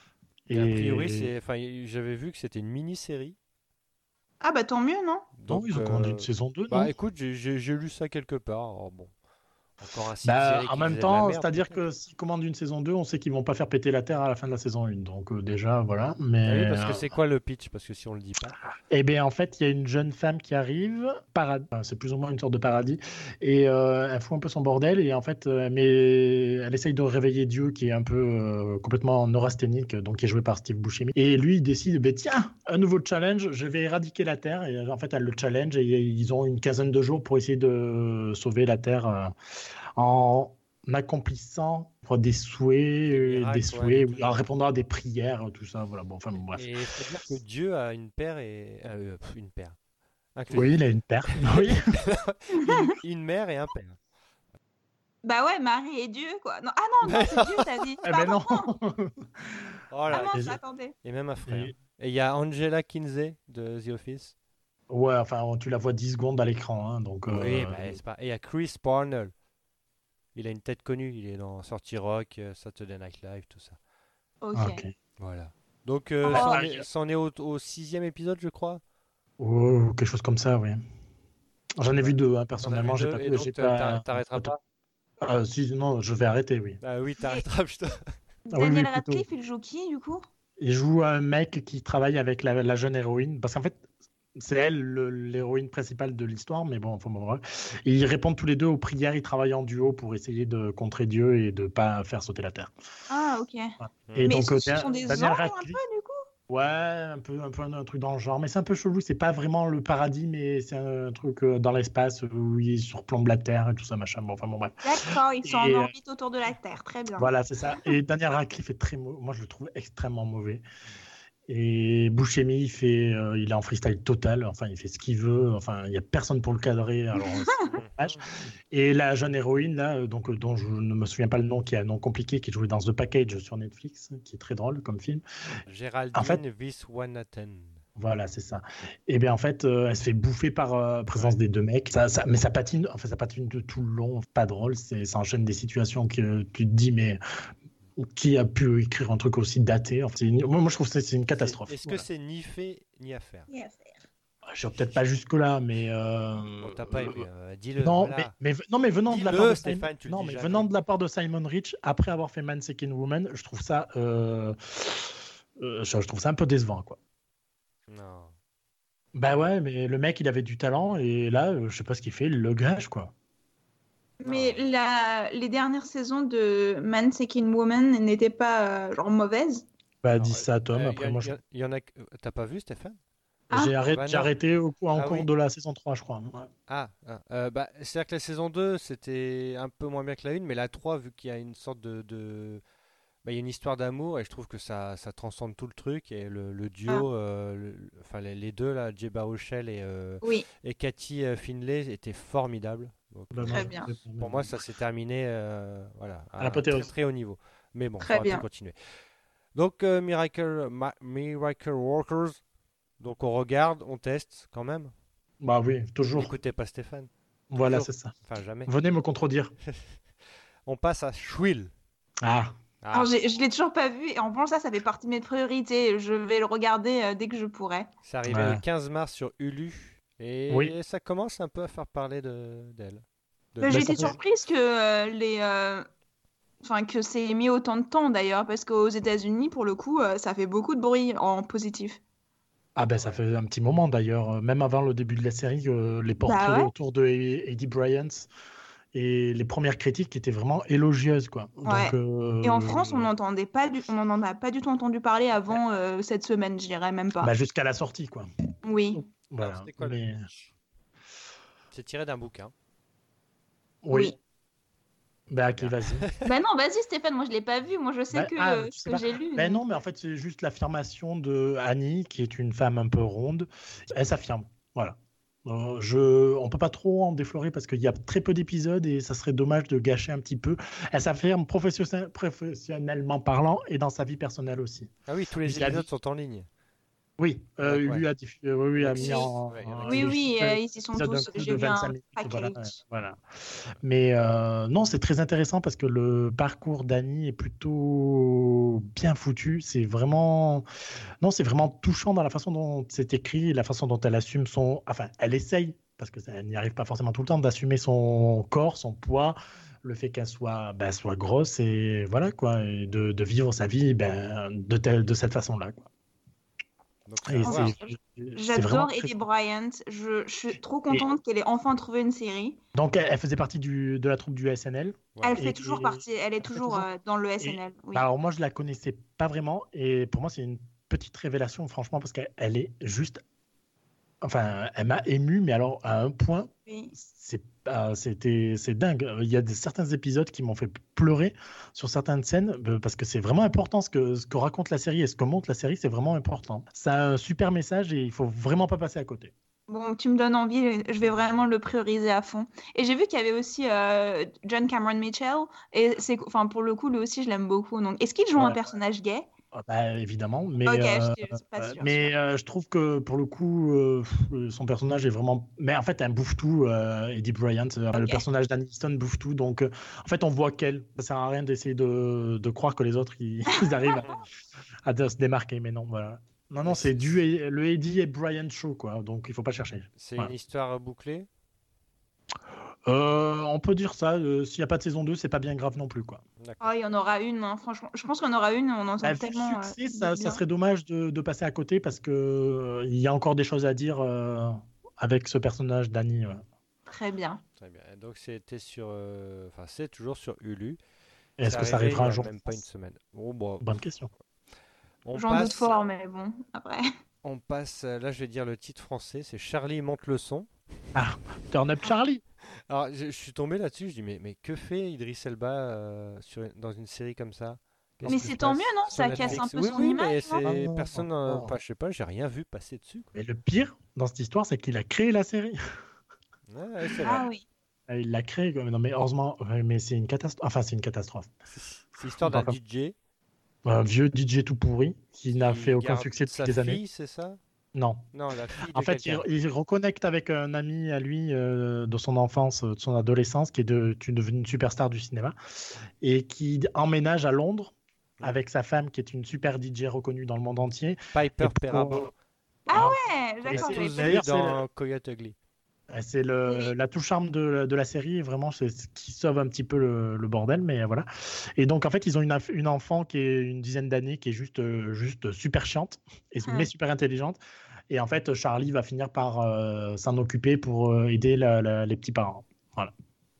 Et a priori, c'est, enfin, y- j'avais vu que c'était une mini-série. Ah, bah tant mieux, non? Non, Donc, ils ont commandé euh, une saison deux, Bah non écoute, j'ai- j'ai j'ai lu ça quelque part. Alors, bon, encore un site Bah, série en qui même faisait de la temps, merde, c'est-à-dire peut-être. que s'ils commandent une saison deux, on sait qu'ils vont pas faire péter la Terre à la fin de la saison un. Donc euh, déjà, voilà. Ah Mais oui, parce que euh, c'est quoi le pitch? Parce que si on le dit pas. eh bien, en fait, il y a une jeune femme qui arrive, paradis, enfin, c'est plus ou moins une sorte de paradis, et euh, elle fout un peu son bordel, et en fait, euh, mais elle essaye de réveiller Dieu, qui est un peu euh, complètement neurasthénique, donc qui est joué par Steve Buscemi. Et lui, il décide, ben, tiens, un nouveau challenge, je vais éradiquer la Terre, et en fait, elle le challenge, et ils ont une quinzaine de jours pour essayer de sauver la Terre euh, en en accomplissant des souhaits, Des euh, miracles, des ouais, souhaits, des en trucs. répondant à des prières, tout ça. Voilà. Bon, enfin, bon, bref. Et il faut dire que Dieu a une paire et euh, pff, une paire. Oui, Inclusif. il a une paire. Oui. une, une mère et un père. Bah ouais, Marie et Dieu, quoi. Non, ah non, non, c'est Dieu, t'as dit. Eh ben Pardon, non. Oh Ah là, mince, et- attendez. et même un frère. Et- Et il y a Angela Kinsey de The Office. Ouais, enfin, tu la vois dix secondes à l'écran, hein, donc. Oui, euh, bah, c'est pas... Et il y a Chris Parnell. Il a une tête connue, il est dans Sortie Rock, euh, Saturday Night Live, tout ça. Ok. ah, ok. Voilà. Donc, euh, Oh. c'en Ah, est, c'en est au, au sixième épisode, je crois. Oh, quelque chose comme ça, oui. J'en ai vu deux, hein, personnellement. T'en as vu J'ai pas, deux, et j'ai donc t'a- pas. t'arrêteras pas. Ah, si, non, je vais arrêter, oui. Ah oui, t'arrêteras, putain. Ah oui, Daniel oui, plutôt. Radcliffe, il joue qui, du coup? Il joue un mec qui travaille avec la, la jeune héroïne, parce qu'en fait, c'est elle le- l'héroïne principale de l'histoire, mais bon, enfin bon, voilà. Et ils répondent tous les deux aux prières, ils travaillent en duo pour essayer de contrer Dieu et de pas faire sauter la terre. Ah, ok. Et Mais donc, ce, euh, ce sont des Daniel anges, un Radcliffe- peu, du coup? Ouais, un peu, un peu un, un truc dans le genre, mais c'est un peu chelou. C'est pas vraiment le paradis, mais c'est un truc euh, dans l'espace où ils surplombent la terre et tout ça, machin. Bon, enfin bon, bref. D'accord, ils sont Et, en euh, orbite autour de la Terre, très bien. Voilà, c'est ça. Et Daniel Radcliffe est très mauvais. Moi, je le trouve extrêmement mauvais. Et Buscemi, il fait, euh, il est en freestyle total. Enfin, il fait ce qu'il veut. Enfin, il y a personne pour le cadrer. Alors, c'est dommage. Et la jeune héroïne là, euh, donc euh, dont je ne me souviens pas le nom, qui a un nom compliqué, qui jouait dans The Package sur Netflix, qui est très drôle comme film. Géraldine En fait- Viswanathan. Voilà, c'est ça. Et bien en fait, euh, elle se fait bouffer par euh, présence des deux mecs. Ça, ça, mais ça patine, enfin ça patine de tout le long, pas drôle. C'est, ça enchaîne des situations que tu te dis, mais qui a pu écrire un truc aussi daté? Enfin, c'est une- moi, moi, je trouve que c'est, c'est une catastrophe. Est-ce que Voilà. c'est ni fait ni à faire? Je ne peut-être pas jusque là, mais. euh, Bon, t'as pas aimé, euh, dis-le. Non, voilà. mais, mais, non, mais venant de la Dis-le, part de Stéphane, Simon, tu le non, dis mais jamais. venant de la part de Simon Rich, après avoir fait Man Seeking Woman, je trouve ça, euh, euh, je, je trouve ça un peu décevant, quoi. Non. Bah ouais, mais le mec, il avait du talent et là, euh, je sais pas ce qu'il fait, il le gâche, quoi. Mais la... les dernières saisons de Man Seeking Woman n'étaient pas euh, genre mauvaises. Bah, Alors, dis ça, Tom. euh, Après, y a- moi, y je- a- y en a. que- T'as pas vu, Stéphane? Ah. j'ai arrêté, Bah j'ai non. arrêté au, en Ah cours oui. de la saison trois, je crois. Ouais. Ah, ah, euh, bah, c'est-à-dire que la saison deux, c'était un peu moins bien que la une, mais la trois, vu qu'il y a une sorte de... de- bah, il y a une histoire d'amour, et je trouve que ça, ça transcende tout le truc, et le, le duo, euh, le- enfin les, les deux, là, Jay Baruchel et, euh, Oui. et Cathy euh, Finlay, étaient formidables. Donc, Bah, Très moi, bien. je- pour moi, ça s'est terminé euh, voilà, À à un l'apothéose. très, très haut niveau. Mais bon, Très ça aurait pu bien. continuer. Donc, euh, Miracle, Ma- Miracle Workers, donc on regarde, on teste quand même. Bah oui, toujours. N'écoutez pas Stéphane. Voilà, toujours. c'est ça. Enfin, jamais. Venez me contredire. On passe à Shwill. Ah, Ah, Alors, j'ai- je l'ai toujours pas vu et en plus ça, ça fait partie de mes priorités. Je vais le regarder euh, dès que je pourrai. c'est arrivé Ouais. le quinze mars sur Hulu. Et Oui. ça commence un peu à faire parler de- d'elle. De- Mais Bah, j'ai ça été fait- surprise que euh, les, euh, enfin que c'est mis autant de temps d'ailleurs parce qu'aux États-Unis pour le coup euh, ça fait beaucoup de bruit en positif. ah ben ça fait un petit moment d'ailleurs, euh, même avant le début de la série, euh, les portraits Bah ouais. autour de Eddie Bryant et les premières critiques étaient vraiment élogieuses, quoi. Ouais. Donc, euh, Et en France on n'entendait pas du, on n'en a pas du tout entendu parler avant euh, cette semaine, je dirais même pas. bah, jusqu'à la sortie, quoi. Oui. Voilà. Alors, c'était quoi le Mais- pitch? C'est tiré d'un bouquin. Oui. Bah, qui vas-y. Bah non, vas-y Stéphane, moi je l'ai pas vu, moi je sais Bah, que ah, euh, tu ce sais que pas. j'ai lu. Ben mais- non, mais en fait, c'est juste l'affirmation de Annie, qui est une femme un peu ronde. Elle s'affirme. Voilà. Euh, je... On peut pas trop en déflorer parce qu'il y a très peu d'épisodes et ça serait dommage de gâcher un petit peu. Elle s'affirme professionnel- professionnellement parlant et dans sa vie personnelle aussi. Ah oui, tous les Il y a épisodes dit- sont en ligne. Oui, euh, Ouais, lui ouais. a, diffu- euh, oui, oui, a Oui, mis en. ouais, en- Oui, les oui, épisodes- euh, ils y sont épisodes d'un tous. coup J'ai de vu un vingt-cinq minutes, paquet. voilà, euh, voilà. Mais euh, non, c'est très intéressant parce que le parcours d'Annie est plutôt bien foutu. C'est vraiment, non, c'est vraiment touchant dans la façon dont c'est écrit, et la façon dont elle assume son, enfin, elle essaye parce que ça elle n'y arrive pas forcément tout le temps d'assumer son corps, son poids, le fait qu'elle soit, ben, soit grosse et voilà quoi, et de, de vivre sa vie ben, de telle, de cette façon-là, quoi. Donc, c'est Et à Ah, voir. c'est- c'est vraiment J'adore très- Eddie Bryant. Je, je suis trop contente qu'elle ait enfin trouvé une série. Donc, elle, elle faisait partie du, de la troupe du S N L. Voilà. Elle fait Et- toujours et- partie. Elle est fait toujours, toujours- euh, dans le S N L. Oui. Bah, alors moi, je la connaissais pas vraiment et pour moi, c'est une petite révélation, franchement, parce qu'elle elle est juste enfin, elle m'a ému, mais alors à un point, Oui. c'est, ah, c'était, c'est dingue. Il y a des, certains épisodes qui m'ont fait pleurer sur certaines scènes euh, parce que c'est vraiment important ce que, ce que raconte la série et ce que montre la série, c'est vraiment important. Ça a un super message et il faut vraiment pas passer à côté. Bon, tu me donnes envie, je vais vraiment le prioriser à fond. Et j'ai vu qu'il y avait aussi euh, John Cameron Mitchell, et c'est, enfin, pour le coup, lui aussi, je l'aime beaucoup. Donc, est-ce qu'il joue Ouais. un personnage gay? Ah bah, évidemment, mais, Ok, euh, je suis pas euh, sûre. mais euh, je trouve que pour le coup, euh, pff, son personnage est vraiment. Mais en fait, elle bouffe tout, euh, Eddie Bryant. Euh, Le Ok. personnage d'Aniston bouffe tout. Donc, euh, en fait, on voit qu'elle. Ça sert à rien d'essayer de, de croire que les autres ils, ils arrivent à, à se démarquer. Mais non, voilà. Non, non, Mais c'est c'est- du le Eddie et Bryant show, quoi. Donc, il faut pas chercher. C'est Voilà. une histoire bouclée. Euh, on peut dire ça. euh, S'il n'y a pas de saison deux, c'est pas bien grave non plus, quoi. Oh, il y en aura une, hein, franchement. Je pense qu'il y en aura une, on entend Bah, vu le tellement. euh, succès, de ça, ça bien. serait dommage de, de passer à côté parce que euh, il y a encore des choses à dire euh, avec ce personnage d'Annie. Ouais. Très bien. Très bien. Donc c'était sur, euh, enfin c'est toujours sur Hulu. Est-ce C'est que ça arrivé arrivera il y un a jour même en pas une France semaine. Bon, bon, Bonne question. on J'en passe, doute fort, mais bon, après. on passe. euh, Là, je vais dire le titre français. C'est Charlie monte le son. Ah, Turn Up Charlie. Alors, je, je suis tombé là-dessus. Je dis mais mais que fait Idris Elba euh, sur, dans une série comme ça? Qu'est-ce Mais qui c'est se tant passe mieux, non? sur Ça casse Netflix? un peu Oui, son oui, image, mais non c'est Ah, personne. oh, euh, oh. Enfin, je sais pas. J'ai rien vu passer dessus, quoi. Mais le pire dans cette histoire, c'est qu'il a créé la série. Ouais, ouais, c'est Ah vrai. oui. Ah, Il l'a créé. quoi. Non, mais heureusement, ouais, mais c'est une catastrophe. Enfin, c'est une catastrophe. C'est l'histoire d'un Enfin, D J un vieux D J tout pourri qui n'a qui fait aucun garde succès depuis sa des années. fille, c'est ça? Non. Non, la fille En de fait, il, quelqu'un. il reconnecte avec un ami à lui euh, de son enfance, de son adolescence, qui est, de, qui est devenu une superstar du cinéma, et qui emménage à Londres avec sa femme, qui est une super D J reconnue dans le monde entier. Piper Et pour- Perabo. Ah Ah, ouais, On d'accord. l'a c'est- tous d'ailleurs, vu c'est dans Coyote Ugly. c'est le, la touche charme de, de la série, vraiment, c'est ce qui sauve un petit peu le, le bordel, mais voilà. Et donc, en fait, ils ont une, inf- une enfant qui est une dizaine d'années, qui est juste, euh, juste super chiante, et, Hmm. mais super intelligente. Et en fait, Charlie va finir par euh, s'en occuper pour euh, aider la- la- les petits parents. Voilà.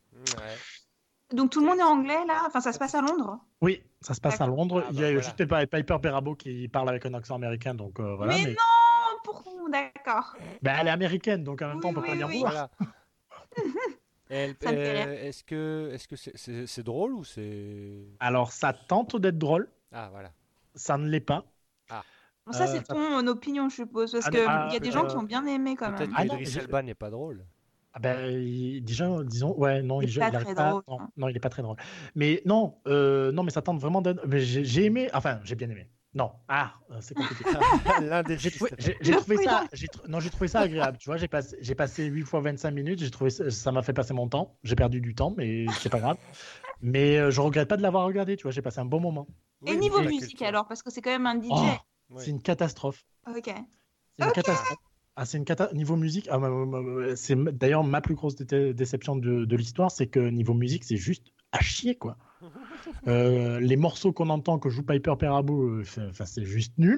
Ouais. Donc tout le monde est anglais, là? Enfin, ça se passe à Londres? Oui, ça se passe à D'accord. Londres. Ah, Il y bah, a voilà. juste Piper Piper Perabo qui parle avec un accent américain, donc euh, voilà. Mais Mais, non! Pourquoi? D'accord. Ben, elle est américaine, donc en même temps, on peut Oui, pas oui, dire oui. vouloir. Voilà. Et elle- Ça me fait euh, rire. est-ce que est-ce que c'est c'est- c'est drôle ou c'est Alors, ça tente d'être drôle, ah voilà. ça ne l'est pas. Bon, ça, Euh, c'est ça- ton opinion, je suppose, parce Ah, qu'il ah, y a des gens qui euh, ont bien aimé quand Peut-être même. Ah non, qu'Idris j'ai- Elba n'est pas drôle. Ah ben, il- déjà, disons, ouais, non, Il il, est pas il arrive très pas. drôle, Non, hein. non, il est pas très drôle. Mais non, euh, non, mais ça tente vraiment d'être. Mais j'ai j'ai aimé. Enfin, j'ai bien aimé. Non, ah, euh, c'est compliqué. L'un des J'ai six, trouvé, Stéphane. j'ai- j'ai Le trouvé ça, prudent. j'ai tr- non, j'ai trouvé ça agréable. Tu vois, j'ai passé, j'ai passé huit fois vingt-cinq minutes. J'ai trouvé ça, ça m'a fait passer mon temps. J'ai perdu du temps, mais c'est pas grave. Mais euh, je regrette pas de l'avoir regardé. Tu vois, j'ai passé un bon moment. Et Oui, niveau la musique, culture. alors? Parce que c'est quand même un D J. Oh, Oui. c'est une catastrophe. Ok. C'est une catastrophe. Ah, c'est une cata... Niveau musique, ah, ma- ma- ma- c'est m- d'ailleurs ma plus grosse dé- déception de, de l'histoire, c'est que niveau musique, c'est juste à chier, quoi. Euh, les morceaux qu'on entend que joue Piper Perabo, euh, c'est- enfin, c'est juste nul.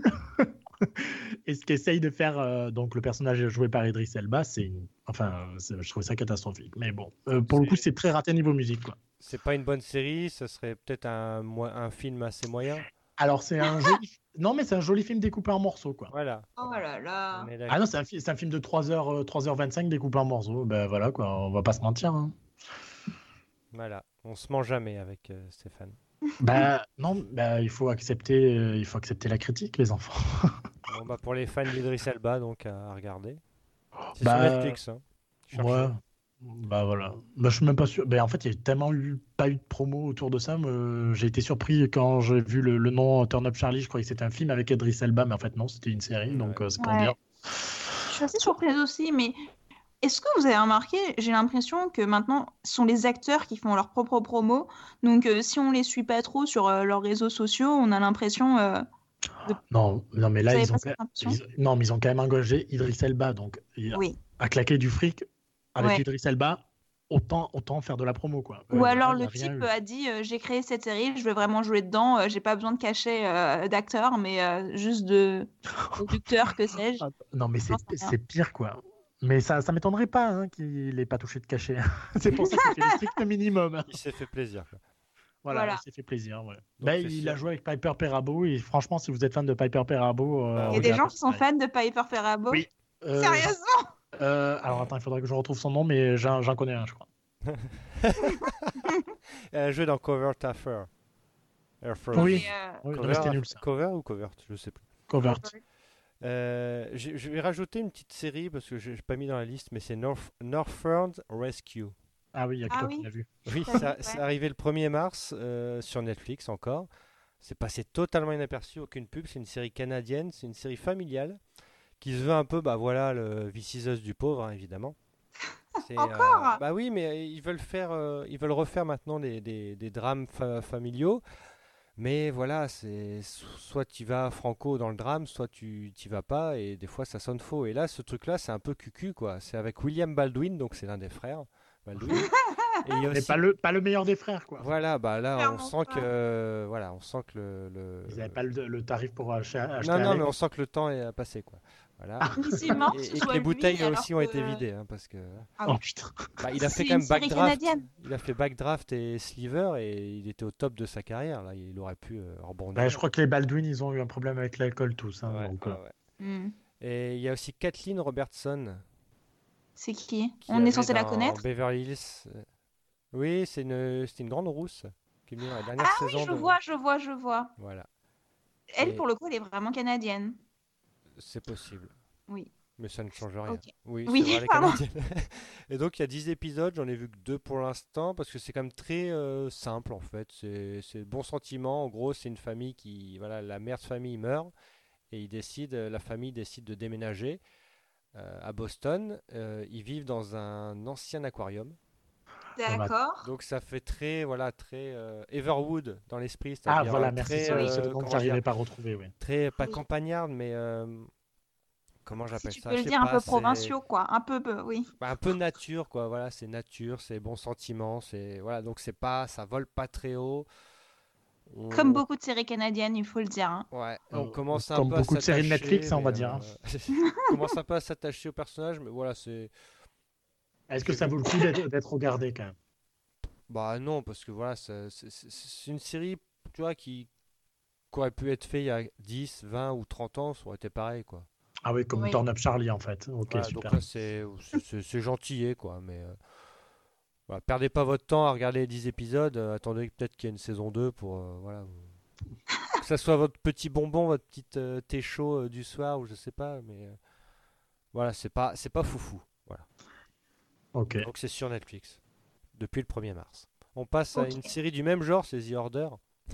Et ce qu'essaye de faire euh, donc le personnage joué par Idris Elba, c'est une... enfin, c'est- je trouve ça catastrophique. Mais bon, euh, pour le coup, C'est- c'est très raté niveau musique, quoi. C'est pas une bonne série, ce serait peut-être un, mo- un film assez moyen. Alors c'est un joli, non mais c'est un joli film découpé en morceaux, quoi. Voilà. Oh là là. On est Ah d'accord. non, c'est un, fi- c'est un film de trois heures, euh, trois heures vingt-cinq découpé en morceaux. Ben voilà, quoi, on va pas se mentir. Hein. Voilà. On se ment jamais avec euh, Stéphane. Bah non, bah, il faut accepter, euh, il faut accepter la critique, les enfants. Bon, bah, pour les fans d'Idris Elba, donc à regarder. C'est Bah, sur Netflix. Hein. Cherchez. Ouais. Bah voilà. Bah, je suis même pas sûr. Bah, en fait, il y a tellement eu pas eu de promo autour de ça. me- J'ai été surpris quand j'ai vu le, le nom Turn Up Charlie. Je croyais que c'était un film avec Idris Elba, mais en fait non, c'était une série. Donc Ouais. euh, c'est pour Ouais. dire. Je suis assez surprise aussi, mais est-ce que vous avez remarqué, j'ai l'impression que maintenant, ce sont les acteurs qui font leur propre promo. Donc, euh, si on les suit pas trop sur euh, leurs réseaux sociaux, on a l'impression. euh, Non, non, mais Vous là avez ils pas ont, cette quand- impression? ils- non, mais ils ont quand même engagé Idris Elba, donc il Oui. a claqué du fric avec Ouais. Idris Elba. Autant, autant faire de la promo, quoi. Ou Euh, alors là, il y le a rien type eu. a dit euh, j'ai créé cette série, je veux vraiment jouer dedans, euh, j'ai pas besoin de cachet euh, d'acteur, mais euh, juste de producteur, que sais-je. Ah, Non, mais c'est J'en sais rien. c'est pire, quoi. Mais ça ça m'étonnerait pas hein, qu'il ait pas touché de cachet. C'est pour ça qu'il fait le strict minimum. Il s'est fait plaisir. quoi. Voilà, Voilà. il s'est fait plaisir. Ouais. Donc, Bah, c'est il sûr. a joué avec Piper Perabo et franchement, si vous êtes fan de Piper Perabo, euh, Bah, Il y a des regardez. gens qui sont fans de Piper Perabo. Oui. Euh, Sérieusement euh, Alors attends, il faudrait que je retrouve son nom, mais j'en, j'en connais un, je crois. Elle a joué dans Covert Affair. Air Force. Oui. Et, euh, Oui, non, Cover, mais c'était nul ça. Cover ou Covert, je sais plus. Covert. Euh, je je vais rajouter une petite série parce que je n'ai pas mis dans la liste, mais c'est North, Northern Rescue. Ah oui, il y a que Ah toi oui. qui l'as vu. Oui, T'as ça- vu, c'est ouais. arrivé le premier mars euh, sur Netflix encore. C'est passé totalement inaperçu, aucune pub. C'est une série canadienne, c'est une série familiale qui se veut un peu, bah voilà, le This Is Us du pauvre, hein, évidemment. C'est, Encore Bah oui, mais ils veulent faire, euh, ils veulent refaire maintenant des, des- des drames fa- familiaux. Mais voilà, c'est so- soit tu vas franco dans le drame, soit tu t'y vas pas, et des fois ça sonne faux. Et là, ce truc-là, c'est un peu cucu, quoi. C'est avec William Baldwin, donc c'est l'un des frères Baldwin. Et il y a Mais aussi pas le, pas le meilleur des frères, quoi. voilà, bah là, on Clairement sent pas. que, euh, voilà, on sent que le, le- Ils n'avaient pas le, le tarif pour acheter. acheter non, non, avec. mais on sent que le temps est passé, quoi. Voilà. Mais c'est marrant que Et, ce et que soit les lui, bouteilles alors aussi ont été que- vidées, hein, parce que Ah Oh oui. putain. bah, il a C'est fait quand une même série Backdraft, canadienne. il a fait Backdraft et Sliver, et il était au top de sa carrière. Là, il aurait pu euh, rebondir. Bah, je crois que les Baldwin, ils ont eu un problème avec l'alcool tous. Hein, Ouais, donc, ouais, euh, ouais. Hmm. Et il y a aussi Kathleen Robertson. C'est qui qui On avait est censé la dans connaître Beverly Hills. euh, Oui, c'est une, c'était une grande rousse qui est venue dans la dernière Ah oui, saison. je de- vois, je vois, je vois. Voilà, Elle, Et- pour le coup, elle est vraiment canadienne. c'est possible. Oui. Mais ça ne change rien. Ok. Oui, Oui, c'est vrai, les pardon. Canadiennes. Et donc, il y a dix épisodes, j'en ai vu que deux pour l'instant, parce que c'est quand même très euh, simple, en fait. C'est c'est bon sentiment. En gros, c'est une famille qui... Voilà, la mère de famille meurt, et ils décident, la famille décide de déménager euh, à Boston. Euh, ils vivent dans un ancien aquarium. D'accord. Donc, ça fait très, voilà, très euh, Everwood dans l'esprit. Ah c'est-à-dire, voilà, euh, merci. très, C'est euh, c'est le nom comment que j'arrivais dire, pas à retrouver. Oui. très, pas Oui. campagnarde, mais... euh, comment Si j'appelle tu ça? peux Je le sais dire un pas, peu c'est- provinciaux, quoi. Un peu, peu, oui. bah, un peu nature, quoi. Voilà, c'est nature, c'est bon sentiment, c'est voilà, donc c'est pas, ça vole pas très haut. On- Comme beaucoup de séries canadiennes, il faut le dire. hein. Ouais, Euh, on commence un comme peu à beaucoup de séries de s'attacher, Netflix, hein, on va mais, dire, hein. euh, on commence un peu à s'attacher au personnage, mais voilà, c'est, Est-ce que ça vaut le coup d'être d'être regardé quand même? bah non, parce que voilà, ça- c'est c'est- c'est une série, tu vois, qui, qui aurait pu être fait il y a dix, vingt ou trente ans, ça aurait été pareil, quoi. Ah oui, comme Oui. Turn Up Charlie en fait. Ok, Voilà, super. donc là, c'est c'est- c'est- c'est gentillet, quoi, mais euh, voilà, perdez pas votre temps à regarder les dix épisodes, euh, attendez peut-être qu'il y a une saison deux pour, euh, voilà, vous- que ça soit votre petit bonbon, votre petite euh, thé chaud euh, du soir, ou je sais pas, mais euh, voilà, c'est pas, c'est pas foufou, voilà. Ok. Donc c'est sur Netflix, depuis le premier mars. On passe à Ok. une série du même genre, c'est The Order,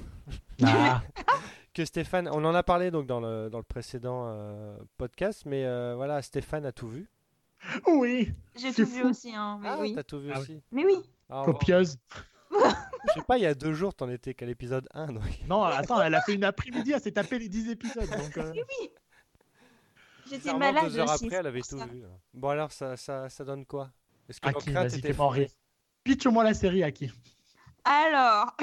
Ah, que Stéphane, on en a parlé donc dans le, dans le précédent euh, podcast, mais euh, voilà, Stéphane a tout vu. oui, J'ai C'est tout vu fou. aussi. Hein, mais Ah, oui. t'as tout vu Ah oui. aussi. Mais oui. Alors, copieuse. je sais pas, il y a deux jours, t'en étais qu'à l'épisode un, donc... Non, attends, elle a fait une après-midi, elle s'est tapé les dix épisodes. Donc, euh, J'étais Bizarrement, malade deux heures aussi. après, elle avait c'est tout pour ça. vu. Bon alors, ça, ça, ça donne quoi? Est-ce que Aki, Locrat vas-y, était fais-moi fondé rire. Pitch-moi la série, Aki. Alors,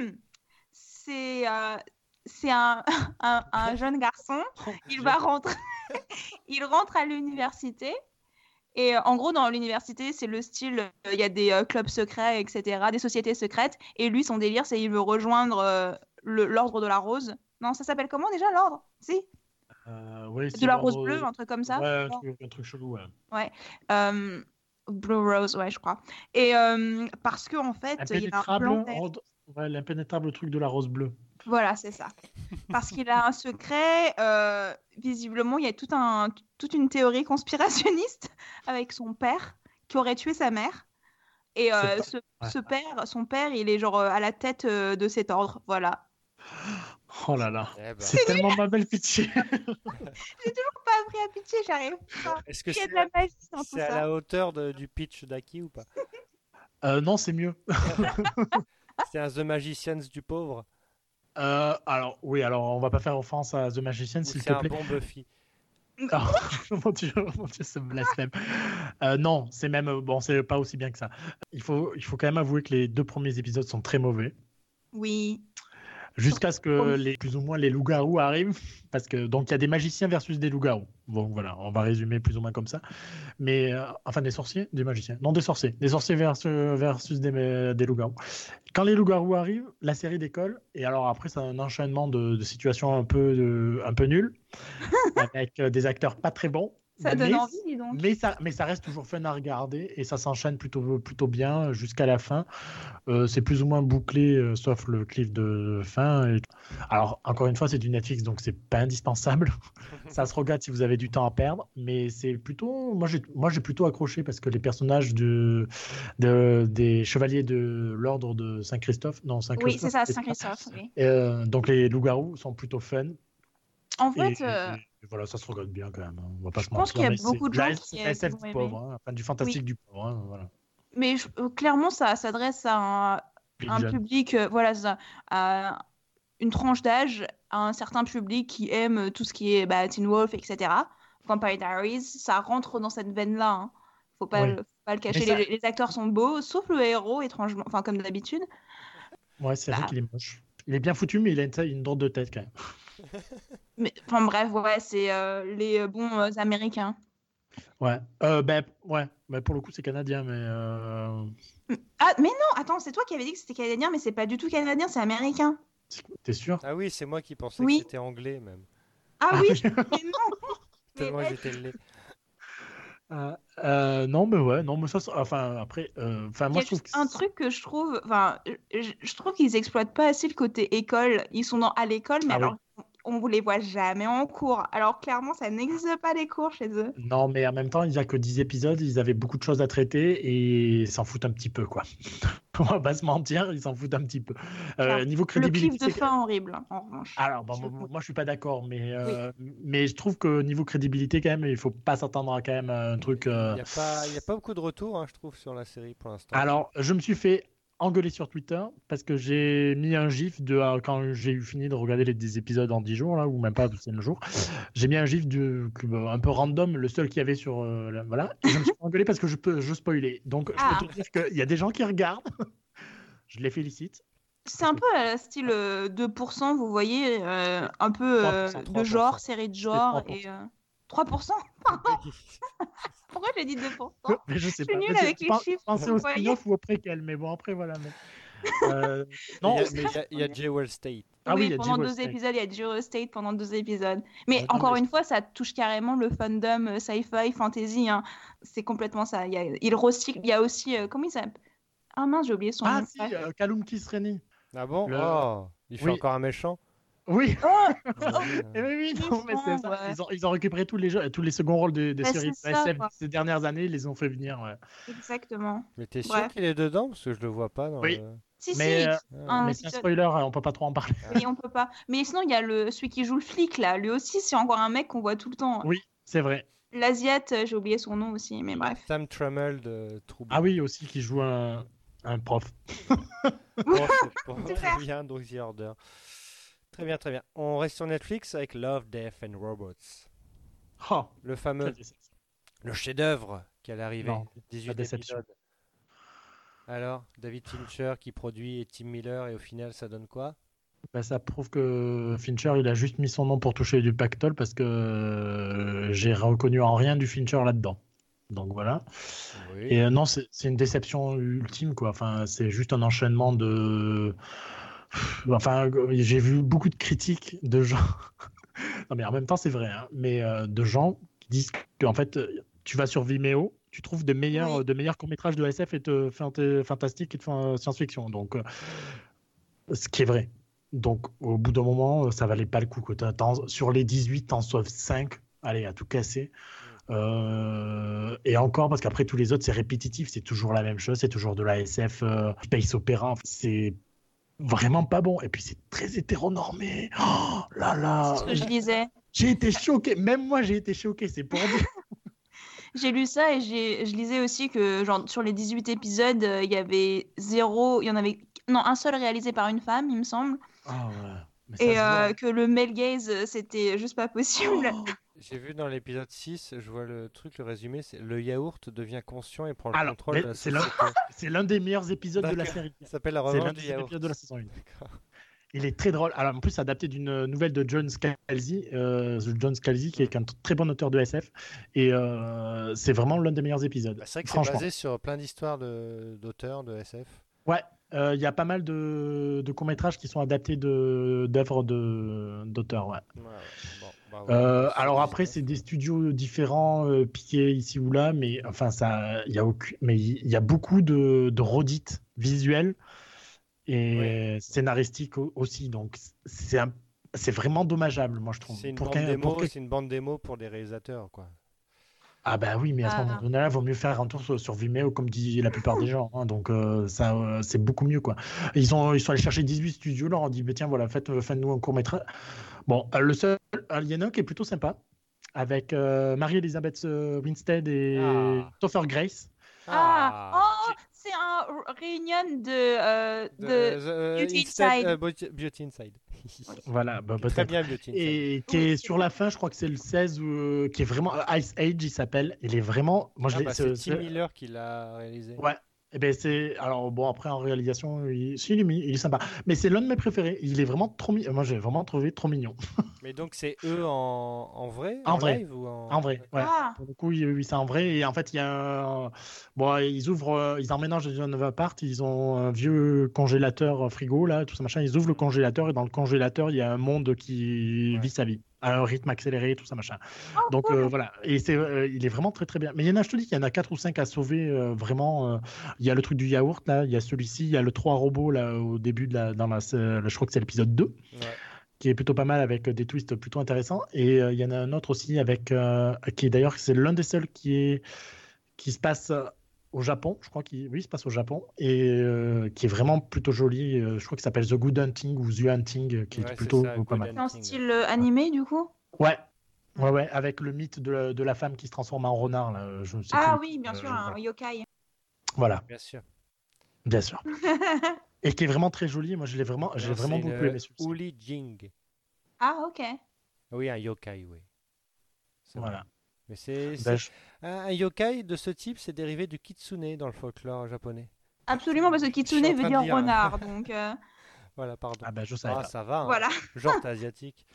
c'est euh, c'est un, un, un jeune garçon. Il va rentrer. Il rentre à l'université. Et euh, en gros, dans l'université, c'est le style, euh, il y a des euh, clubs secrets, et cetera, des sociétés secrètes. Et lui, son délire, c'est qu'il veut rejoindre euh, le- l'ordre de la rose. Non, ça s'appelle comment déjà, l'ordre? Si, Euh, ouais, c'est de la genre, rose euh, bleue, un truc comme ça. Ouais, un Non. truc, un truc chelou. Ouais. Euh, Blue Rose, ouais, je crois. Et euh, parce que en fait, il y a un Impénétrable, plan d'air. ordre- ouais, l'impénétrable truc de la rose bleue. Voilà, c'est ça. Parce qu'il a un secret. euh, visiblement, il y a tout un, toute une théorie conspirationniste avec son père qui aurait tué sa mère. Et euh, C'est pas- ce, ouais. ce père, son père, il est genre euh, à la tête euh, de cet ordre. Voilà. Oh là là. Eh ben, C'est tellement ma belle pitchée. Pas appris à pitcher, j'arrive pas. Est-ce que Il y a c'est de la magie dans tout c'est à ça. la hauteur de- du pitch d'Aki ou pas? Euh, non, c'est mieux. C'est un The Magicians du pauvre? Euh, alors, oui, alors on va pas faire offense à The Magician, Ou s'il c'est te un plaît. bon Buffy? Ah, mon Dieu, mon Dieu, ce blasphème. Euh, non, c'est même euh, bon, c'est pas aussi bien que ça. Il faut, il faut quand même avouer que les deux premiers épisodes sont très mauvais, Oui. jusqu'à ce que les plus ou moins les loups-garous arrivent, parce que donc il y a des magiciens versus des loups-garous. Bon, voilà, on va résumer plus ou moins comme ça. Mais euh, enfin des sorciers, des magiciens, non des sorciers, des sorciers versus, versus des, des loups-garous. Quand les loups-garous arrivent, la série décolle, et alors après c'est un enchaînement de, de situations un peu, de, un peu nulles, avec euh, des acteurs pas très bons. Ça mais, donne envie, dis donc. Mais ça, mais ça reste toujours fun à regarder et ça s'enchaîne plutôt, plutôt bien jusqu'à la fin. Euh, c'est plus ou moins bouclé, euh, sauf le cliff de fin. Et... Alors, encore une fois, c'est du Netflix, donc c'est pas indispensable. Ça se regarde si vous avez du temps à perdre, mais c'est plutôt... Moi, j'ai, moi, j'ai plutôt accroché parce que les personnages de, de, des chevaliers de l'ordre de Saint-Christophe... Non, Saint-Christophe. Oui, c'est ça, Saint-Christophe, oui. Euh, donc, les loups-garous sont plutôt fun. En fait, et, euh, et voilà, ça se regarde bien quand même. Hein. On va pas je se pense qu'il y a mentir, beaucoup de gens la, qui la S F vont du aimer. pauvre, hein, enfin du fantastique Oui. du pauvre. Hein, voilà. Mais je, euh, clairement, ça s'adresse à un, un public, euh, voilà, ça, à une tranche d'âge, à un certain public qui aime tout ce qui est bah, Teen Wolf, et cetera. Vampire Diaries, ça rentre dans cette veine-là. Hein. Faut pas, Oui. le, faut pas le cacher. Ça... Les, les acteurs sont beaux, sauf le héros, étrangement, enfin comme d'habitude. Ouais, c'est bah... vrai qu'il est moche. Il est bien foutu, mais il a une, une drôle de tête quand même. mais enfin bref, ouais, c'est euh, les bons euh, Américains. Ouais, euh, ben ouais, ben, pour le coup c'est canadien, mais. Euh... Ah mais non, attends, c'est toi qui avais dit que c'était canadien, mais c'est pas du tout canadien, c'est américain. T'es sûr? Ah oui, c'est moi qui pensais oui. que c'était anglais même. Ah, ah oui, mais non. Tellement mais j'étais laid. Euh, euh, non mais ouais, non mais ça, enfin après, enfin euh, moi je trouve que un truc que je trouve, enfin, je, je trouve qu'ils exploitent pas assez le côté école. Ils sont dans à l'école, mais ah, alors oui. on vous les voit jamais en cours. Alors clairement, ça n'existe pas les cours chez eux. Non, mais en même temps, il n'y a que dix épisodes, ils avaient beaucoup de choses à traiter et ils s'en foutent un petit peu quoi. On va pas se mentir, ils s'en foutent un petit peu. Euh, niveau crédibilité. Le cliff de fin horrible, en revanche. Alors, bon, moi, moi, je suis pas d'accord, mais, euh, oui. mais je trouve que niveau crédibilité, quand même, il faut pas s'attendre à quand même un truc. Euh... Il n'y a pas, il y a pas beaucoup de retours, hein, je trouve, sur la série pour l'instant. Alors, je me suis fait engueuler sur Twitter parce que j'ai mis un gif de euh, quand j'ai eu fini de regarder les des épisodes en dix jours là, ou même pas cinq jours. J'ai mis un gif de un peu random, le seul qu'il y avait sur euh, là, voilà. Et je me suis fait engueuler parce que je peux je spoilais. Donc, je ah. peux te dire qu'il y a des gens qui regardent. Je les félicite. C'est un peu à style euh, deux pour cent, vous voyez, euh, un peu euh, de genre, série de genre, et euh, trois pour cent. Pourquoi j'ai dit deux pour cent? Mais je sais je pas. suis nulle avec les chiffres. Pensez au spin-off ou au préquel, mais bon, après, voilà. Mais... Euh, non, il y a, il y a Jewel State. Ah oui, oui, il y a pendant deux State. épisodes, il y a Jewel State pendant deux épisodes. Mais ouais, encore non, mais... une fois, ça touche carrément le fandom sci-fi, fantasy. Hein. C'est complètement ça. Il, y a, il recycle. Il y a aussi, euh, comment il s'appelle? Ah mince, j'ai oublié son ah, nom. Ah si, euh, Callum Kisreni. Ah bon le... Oh, il fait oui. encore un méchant. Oui. Oh et oui, oui, non, mais c'est ça. Ouais. Ils, ont, ils ont récupéré tous les, jeux, tous les seconds rôles des de bah, séries ça, S F quoi. ces dernières années, ils les ont fait venir. Ouais. Exactement. Mais t'es sûr ouais. qu'il est dedans? Parce que je le vois pas. Dans oui. Le... Si, mais, si. Euh, un mais c'est un spoiler, on peut pas trop en parler. Oui, on peut pas. Mais sinon, il y a le, celui qui joue le flic, là. Lui aussi, c'est encore un mec qu'on voit tout le temps. Oui, c'est vrai. L'Asiate, j'ai oublié son nom aussi, mais bref. Sam Trammell de Trouble. Ah oui, aussi, qui joue un, un prof. Bon, c'est bon. Très bien, donc The Order. Très bien, très bien. On reste sur Netflix avec Love, Death and Robots. Oh, le fameux, le chef-d'œuvre qui allait arriver. Non, dix-huit épisodes. Alors, David Fincher qui produit et Tim Miller, et au final, ça donne quoi? Bah, ça prouve que Fincher, il a juste mis son nom pour toucher du pactole parce que euh, j'ai reconnu en rien du Fincher là-dedans. Donc voilà. Oui. Et euh, non, c'est une déception ultime, quoi. Enfin, c'est juste un enchaînement de... Enfin, j'ai vu beaucoup de critiques de gens. Non, mais en même temps, c'est vrai, hein. Mais euh, de gens qui disent qu'en fait, tu vas sur Vimeo, tu trouves de meilleurs, oui. de meilleurs courts-métrages de S F et de fantastique et de science-fiction. Donc, euh, ce qui est vrai. Donc, au bout d'un moment, ça valait pas le coup. Quoi. Sur les dix-huit, t'en sauves cinq. Allez, à tout casser. Euh, et encore, parce qu'après, tous les autres, c'est répétitif. C'est toujours la même chose. C'est toujours de la S F, euh, space opéra. C'est vraiment pas bon. Et puis, c'est très hétéronormé. Oh là là. C'est ce que je disais. J'ai été choqué. Même moi, j'ai été choqué. C'est pour dire. J'ai lu ça et je lisais aussi que genre, sur les dix-huit épisodes, il euh, y avait zéro. Il y en avait. Non, un seul réalisé par une femme, il me semble. Oh, ouais. Mais et euh, que le male gaze, c'était juste pas possible. Oh. J'ai vu dans l'épisode six, je vois le truc, le résumé, c'est le yaourt devient conscient et prend le Alors, contrôle de la société. C'est l'un des meilleurs épisodes de la série. Ça s'appelle la revanche du yaourt. C'est l'un des épisodes de la saison un. Il est très drôle. Alors, en plus, adapté d'une nouvelle de John Scalzi, euh, John Scalzi, qui est un très bon auteur de S F. Et euh, c'est vraiment l'un des meilleurs épisodes. C'est vrai que c'est basé sur plein d'histoires d'auteurs de, de S F. Ouais, il euh, y a pas mal de, de courts-métrages qui sont adaptés d'œuvres d'auteurs. Ouais. Ouais, ouais. Bon, Bah, ouais, Euh, c'est alors du après, stuff. c'est des studios différents euh, piqués ici ou là, mais enfin ça, il y a aucun, mais il y a beaucoup de, de redites visuelles Ouais. et scénaristiques au- aussi. Donc c'est un- c'est vraiment dommageable, moi je trouve. C'est une Pour bande qu'un- pour démo, que- c'est une bande démo pour les réalisateurs, quoi. Ah bah oui, mais à ce Ah. moment-là, il vaut mieux faire un tour sur, sur Vimeo, comme dit la plupart des gens. Hein. Donc euh, ça, euh, c'est beaucoup mieux, quoi. Ils ont, ils sont allés chercher dix-huit studios, leur ont dit, bah, tiens, voilà, faites, euh, faites-nous un court-métrage. Bon, euh, le seul, euh, il y en a un qui est plutôt sympa, avec euh, Marie-Elisabeth euh, Winstead et Ah. Topher Grace. Ah, Ah. oh, c'est un r- réunion de, euh, De- de euh, Beauty Instead, Inside. euh, Beauty, Beauty Inside. Voilà, bah, Très peut-être. bien, Beauty Inside. Et qui Oui, est c'est sur la fin, je crois que c'est le seize, euh, qui est vraiment euh, Ice Age, il s'appelle. Il est vraiment. Moi, je Ah l'ai. bah, ce- c'est Tim ce- Miller qui l'a réalisé. Ouais. Eh ben c'est alors bon après en réalisation il, si, il, est, mi- il est sympa mais c'est l'un de mes préférés, il est vraiment trop mignon. Moi j'ai vraiment trouvé trop mignon Mais donc c'est eux en, en vrai, en en vrai live ou en... en vrai ouais. Ah, Pour le coup oui, oui, c'est en vrai et en fait il y a un... bon ils ouvrent euh, ils emménagent dans un nouvel appart, ils ont un vieux congélateur euh, frigo là tout ça machin, ils ouvrent le congélateur et dans le congélateur il y a un monde qui Ouais. vit sa vie à un rythme accéléré tout ça machin. oh, Donc cool. euh, voilà, et c'est, euh, il est vraiment très très bien. Mais il y en a, je te dis qu'il y en a quatre ou cinq à sauver euh, vraiment. euh, Il y a le truc du yaourt là, il y a celui-ci, il y a le trois robots là au début de la, dans la, je crois que c'est l'épisode deux, Ouais. qui est plutôt pas mal avec des twists plutôt intéressants. Et euh, il y en a un autre aussi avec, euh, qui est d'ailleurs c'est l'un des seuls qui est qui se passe euh, au Japon, je crois qu'il oui, il se passe au Japon et euh, qui est vraiment plutôt joli. euh, Je crois qu'il s'appelle The Good Hunting ou The Hunting, euh, qui Ouais, est c'est plutôt ça, pas Good mal. C'est en Hunting. style euh, animé du coup? Ouais. Ouais, ouais, avec le mythe de la, de la femme qui se transforme en renard, là, je ne sais Ah plus. oui, bien Euh, sûr, je- un voilà. yokai. Voilà, Bien sûr. bien sûr. Et qui est vraiment très joli. Moi, je l'ai vraiment, j'ai Non, vraiment c'est beaucoup une, aimé celui-ci. Uli Jing. Ah, ok. Oui, un yokai, oui. C'est Voilà. vrai. Mais c'est, Ben, c'est- je- un un yokai de ce type, c'est dérivé du kitsune dans le folklore japonais. Absolument, parce que Je suis kitsune en veut train de dire lire, hein. renard, donc euh, Voilà, pardon. Ah ben, je savais Ah, pas. ça va, hein. voilà. Genre, t'es asiatique.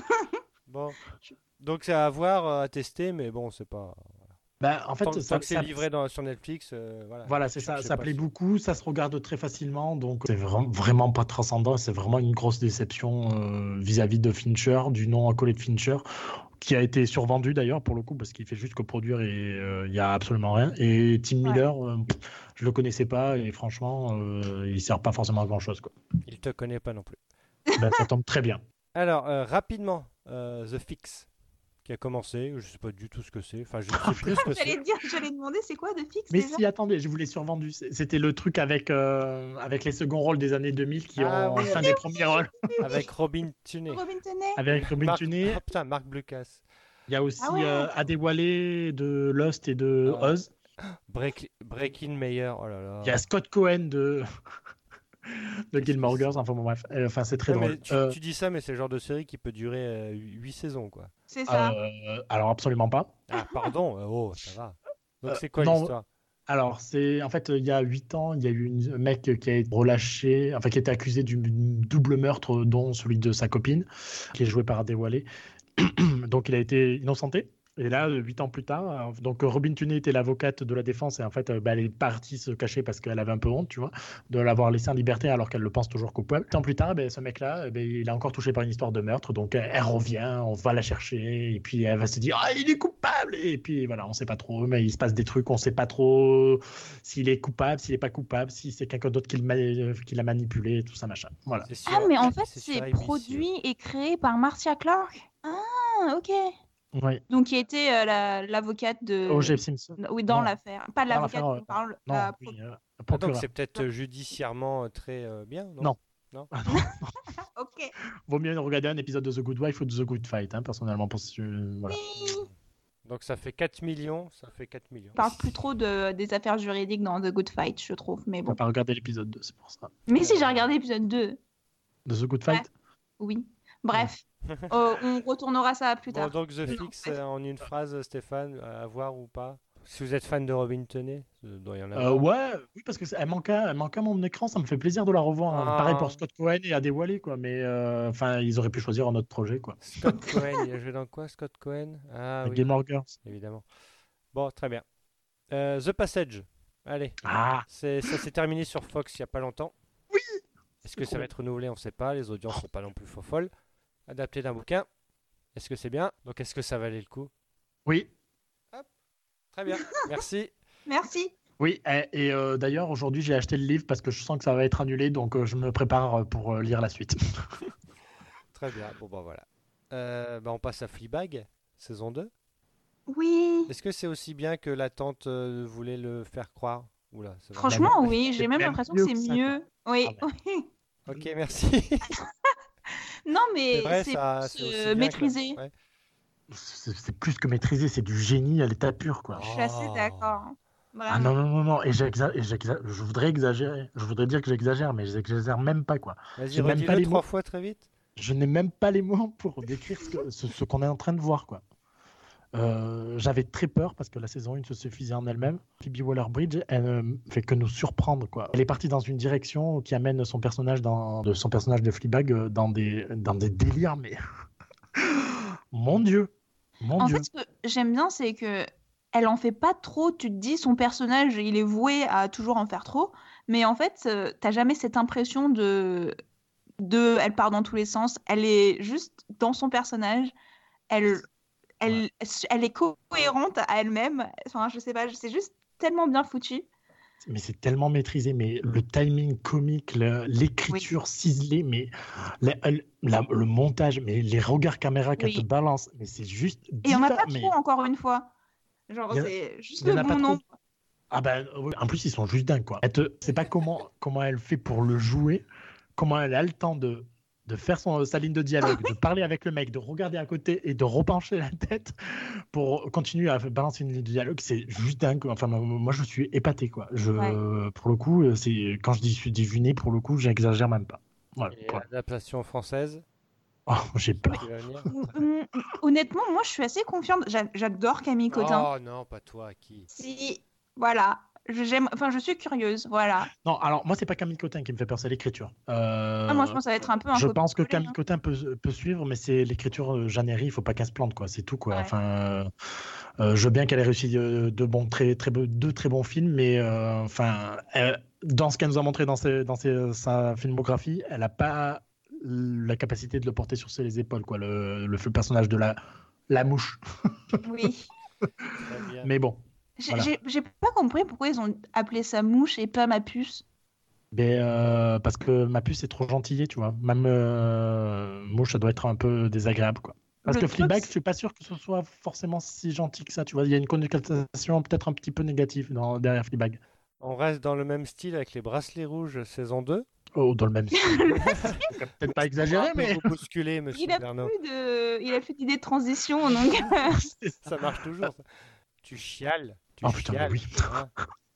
Bon. Donc, c'est à voir, euh, à tester, mais bon, c'est pas. Ben, en fait, Tant, tant ça, que c'est ça- livré dans- sur Netflix, euh, voilà. Voilà, c'est ça. Cherchez Ça pas plaît sur- beaucoup, ça se regarde très facilement, donc c'est vra- vraiment pas transcendant. C'est vraiment une grosse déception euh, vis-à-vis de Fincher, du nom accolé de Fincher, qui a été survendu d'ailleurs pour le coup parce qu'il fait juste que produire et euh, il y a absolument rien. Et Tim Ouais. Miller, euh, pff, je le connaissais pas et franchement, euh, il sert pas forcément à grand chose, quoi. Il te connaît pas non plus. Ben, ça tombe très bien. Alors, euh, rapidement, euh, The Fix, qui a commencé. Je sais pas du tout ce que c'est. Enfin, je ne sais plus ce que J'allais c'est. te dire, j'allais demander c'est quoi de fixe Mais déjà? si, attendez, je vous l'ai survendu. C'est- C'était le truc avec, euh, avec les seconds rôles des années deux mille qui Ah ont oui, enfin oui, des premiers rôles. Avec Robin Tunney. Robin Tunney. Avec Robin Marc... Tunney. Oh, putain, Marc Blucas. Il y a aussi Ah ouais. euh, Adewale de Lost et de Ah. Oz. Break... Breaking Mayer. Oh là là. Il y a Scott Cohen de, de Gilmore Girls. Enfin bon, bref. Euh, Enfin, c'est très Ouais, mais drôle. tu, Euh, tu dis ça, mais c'est le genre de série qui peut durer euh, huit saisons, quoi. C'est ça. euh, alors, absolument pas. Ah, pardon. euh, Oh, ça va. Donc, Euh, c'est quoi non. l'histoire? Alors, c'est en fait, il y a huit ans, il y a eu une- un mec qui a été relâché, enfin, qui était accusé du double meurtre, dont celui de sa copine, qui est joué par Adewale. Donc, il a été innocenté. Et là, huit ans plus tard, euh, donc Robin Tunney était l'avocate de la défense et en fait, euh, bah, elle est partie se cacher parce qu'elle avait un peu honte, tu vois, de l'avoir laissé en liberté alors qu'elle le pense toujours coupable. Huit ans plus tard, ben, ce mec-là, ben, il est encore touché par une histoire de meurtre, donc elle, elle revient, on va la chercher et puis elle va se dire ah il est coupable et puis voilà, on sait pas trop, mais il se passe des trucs, on sait pas trop s'il est coupable, s'il est pas coupable, si c'est quelqu'un d'autre qui, le ma- qui l'a manipulé, tout ça machin. Voilà. C'est sur- Ah, mais en fait, c'est sur c'est A B C, produit et créé par Marcia Clark. Ah, ok. Oui. Donc, qui était euh, la- l'avocate de. O J Simpson. Oui, dans Non. l'affaire. Pas Dans l'avocate, l'affaire, on parle. Non, la oui, euh, Ah, donc procureur. c'est peut-être euh, judiciairement euh, très euh, bien, non? Non. Non. Ah, non. Ok. Vaut mieux regarder un épisode de The Good Wife ou de The Good Fight, hein, personnellement. Pour ce... voilà. Donc ça fait quatre millions, ça fait quatre millions. On parle plus trop de, des affaires juridiques dans The Good Fight, je trouve. Mais On bon. va pas regarder l'épisode deux, c'est pour ça. Mais si j'ai regardé l'épisode deux, De The Good Fight. oui. Bref, euh, on retournera ça plus Bon, tard. donc The Fix, euh, en une phrase, Stéphane, à voir ou pas? Si vous êtes fan de Robin Tunney, il doit y en Euh, avoir. ouais, oui, parce qu'elle manquait, elle manquait à mon écran, ça me fait plaisir de la revoir. hein. Ah. Pareil pour Scott Cohen et Adewale, quoi. Mais euh, enfin, ils auraient pu choisir un autre projet, quoi. Scott Cohen, il a joué dans quoi, Scott Cohen? Ah oui, Gilmore Girls. évidemment. Bon, très bien. Euh, The Passage. Allez, Ah, c'est, ça s'est terminé sur Fox il n'y a pas longtemps. Oui. Est-ce que ça va être renouvelé? On ne sait pas. Les audiences ne sont pas non plus folles. Adapté d'un bouquin. Est-ce que c'est bien? Donc est-ce que ça valait le coup? Oui, Très bien, merci. Merci. oui. Et, et, euh, d'ailleurs, aujourd'hui, j'ai acheté le livre parce que je sens que ça va être annulé, donc euh, je me prépare pour euh, lire la suite. Très bien, bon bah voilà. Euh, bah, on passe à Fleabag, saison deux. Oui. Est-ce que c'est aussi bien que la tante euh, voulait le faire croire? Oula, c'est vraiment- Franchement, Même- oui. J'ai c'est même même l'impression que mieux c'est que ça, mieux. Oui, Ah oui. Ok, merci. Non, C'est mais vrai, c'est ça, plus, c'est aussi euh, bien que- maîtrisé. ouais. C'est c'est plus que maîtrisé, c'est du génie à l'état pur, quoi. Je suis assez Oh. d'accord. hein. Ah Vraiment. non, non, non, non, et, j'exa- et j'exa- je voudrais exagérer. Je voudrais dire que j'exagère, mais j'exagère même pas, quoi. Vas-y, J'ai même pas redis-le les trois mots. fois très vite. Je n'ai même pas les mots pour décrire ce que- ce- ce qu'on est en train de voir, quoi. Euh, j'avais très peur parce que la saison un se suffisait en elle-même. Phoebe Waller-Bridge, elle ne fait que nous surprendre, quoi. Elle est partie dans une direction qui amène son personnage, dans, de son personnage de Fleabag euh, dans des, dans des délires, mais mon Dieu, mon En Dieu. fait, ce que j'aime bien, c'est que elle en fait pas trop. Tu te dis, son personnage, il est voué à toujours en faire trop. Mais en fait, euh, t'as jamais cette impression de... de... Elle part dans tous les sens. Elle est juste dans son personnage. Elle, elle, elle est cohérente à elle-même. Enfin, je sais pas, c'est juste tellement bien foutu. Mais c'est tellement maîtrisé, mais le timing comique, le- l'écriture ciselée, mais la- la- le montage, mais les regards caméra qu'elle Oui. te balance, mais c'est juste Et il y en a diva, pas mais trop, encore une fois. Genre, Il y en a- c'est juste il y en le a bon pas trop. nombre. Ah ben, oui. En plus, ils sont juste dingues, quoi. Elle te... C'est pas comment, comment elle fait pour le jouer, comment elle a le temps de, de faire son, sa ligne de dialogue, de parler avec le mec, de regarder à côté et de repencher la tête pour continuer à balancer une ligne de dialogue. C'est juste dingue, quoi. Enfin, moi, je suis épaté, quoi. Je, Ouais. Pour le coup, c'est quand je dis suis diviné, pour le coup, j'exagère même pas. Voilà. Et Voilà. l'adaptation française Oh, j'ai qui peur. va venir. Hum, Honnêtement, moi, je suis assez confiante. J'a- J'adore Camille Cotin. Oh non, pas toi, qui? Si, voilà. Je, j'aime... Enfin, je suis curieuse, voilà. Non, alors moi, c'est pas Camille Cotin qui me fait peur, c'est l'écriture. Euh, Ah, moi, je pense que ça va être un peu un Je pense que copier-coller, Camille hein. Cotin peut, peut suivre, mais c'est l'écriture euh, Jeannery, il faut pas qu'elle se plante, quoi. C'est tout, quoi. Ouais. Enfin, euh, euh, je veux bien qu'elle ait réussi euh, de bons, très, très, be- deux très bons films, mais euh, enfin, elle- dans ce qu'elle nous a montré dans, ses, dans ses- sa filmographie, elle n'a pas la capacité de le porter sur ses épaules, quoi. Le, le, le personnage de la, la mouche. Oui. Très bien. Mais bon, J'ai Voilà. j'ai- j'ai pas compris pourquoi ils ont appelé ça mouche et pas ma puce. mais, euh, parce que ma puce est trop gentillée, tu vois. Même euh, mouche, ça doit être un peu désagréable, quoi. Parce Le que truc, Fleabag, c'est- je suis pas sûr que ce soit forcément si gentil que ça, tu vois. Il y a une connotation peut-être un petit peu négative dans, derrière Fleabag. On reste dans le même style avec les bracelets rouges saison deux. Oh, dans le même style. C'est peut-être pas exagéré, Un peu mais vous bousculer, monsieur Il a Bernot. plus de, il a plus d'idée de transition, donc. Ça marche toujours. Ça. Tu chiales. Tu Oh, putain, mais chiales. oui. hein.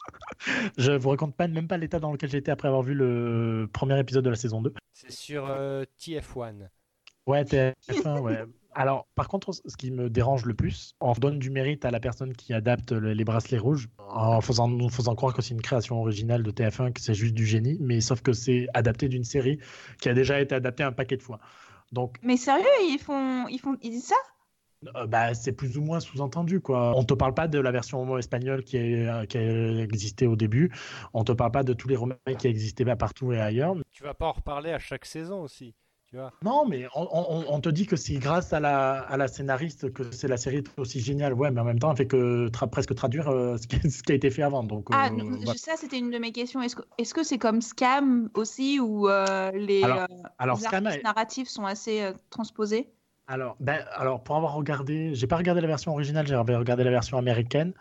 je vous raconte pas même pas l'état dans lequel j'étais après avoir vu le premier épisode de la saison deux. C'est sur euh, T F un. Ouais, T F un, ouais. Alors, par contre, ce qui me dérange le plus, on donne du mérite à la personne qui adapte le- les bracelets rouges, en faisant, nous faisant croire que c'est une création originale de T F un, que c'est juste du génie, mais sauf que c'est adapté d'une série qui a déjà été adaptée un paquet de fois. Donc, Mais sérieux, ils font, ils font, ils disent ça? euh, bah, c'est plus ou moins sous-entendu, quoi. On te parle pas de la version espagnole qui, est, qui a existé au début, on te parle pas de tous les remakes qui existaient bah, partout et ailleurs. Tu vas pas en reparler à chaque saison aussi. Tu vois. Non, mais on, on- on te dit que c'est grâce à la, à la scénariste que c'est la série est aussi géniale. Ouais, mais en même temps, elle fait que tra- presque traduire euh, ce, qui, ce qui a été fait avant. Donc, Ah, euh, non, voilà. ça c'était une de mes questions. Est-ce que, est-ce que c'est comme Scam aussi où euh, les, Alors- euh, alors, les Scam arcs est- narratifs sont assez euh, transposés? Alors, ben, alors, pour avoir regardé, j'ai pas regardé la version originale, j'ai regardé la version américaine